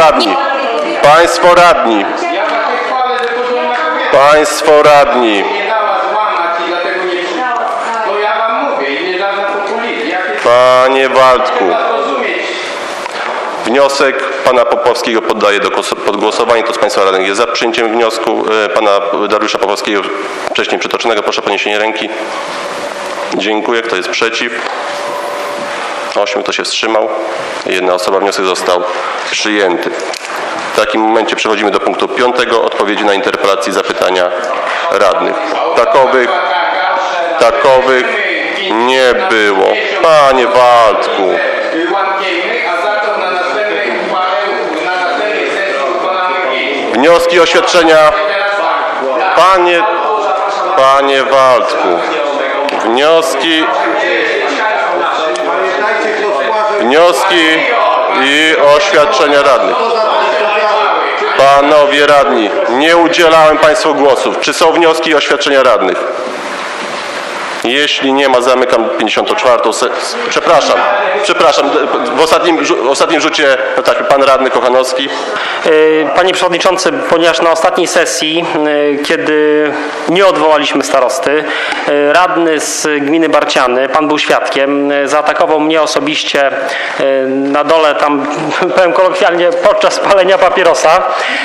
Państwo radni. Panie Waldku, wniosek pana Popowskiego poddaję pod głosowanie. Kto z państwa radnych jest za przyjęciem wniosku pana Dariusza Popowskiego wcześniej przytoczonego? Proszę o podniesienie ręki. Dziękuję. Kto jest przeciw? 8. Kto się wstrzymał? 1 osoba. Wniosek został przyjęty. W takim momencie przechodzimy do punktu 5. Odpowiedzi na interpelacje i zapytania radnych. Takowych nie było. Panie Waldku. Wnioski, oświadczenia. Panie Waldku. Wnioski i oświadczenia radnych. Panowie radni, nie udzielałem państwu głosów. Czy są wnioski i oświadczenia radnych? Jeśli nie ma, zamykam 54. Przepraszam. W ostatnim rzucie, no tak, pan radny Kochanowski. Panie przewodniczący, ponieważ na ostatniej sesji, kiedy nie odwołaliśmy starosty, radny z gminy Barciany, pan był świadkiem, zaatakował mnie osobiście na dole, tam powiem kolokwialnie, podczas palenia papierosa.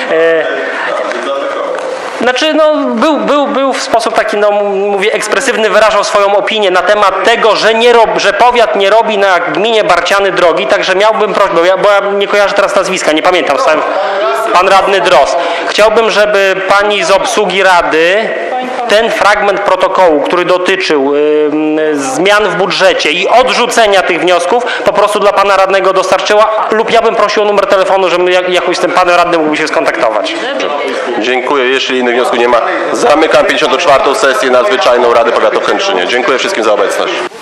Znaczy, no, był w sposób taki, no, mówię, ekspresywny, wyrażał swoją opinię na temat tego, że powiat nie robi na gminie Barciany drogi, także miałbym prośbę, bo ja nie kojarzę teraz nazwiska, nie pamiętam, pan radny Drozd. Chciałbym, żeby pani z obsługi rady ten fragment protokołu, który dotyczył zmian w budżecie i odrzucenia tych wniosków, po prostu dla pana radnego dostarczyła, lub ja bym prosił o numer telefonu, żebym jakoś z tym panem radnym mógł się skontaktować. Dziękuję. Jeśli innych wniosków nie ma, zamykam 54. sesję nadzwyczajną Rady Powiatu w Kętrzynie. Dziękuję wszystkim za obecność.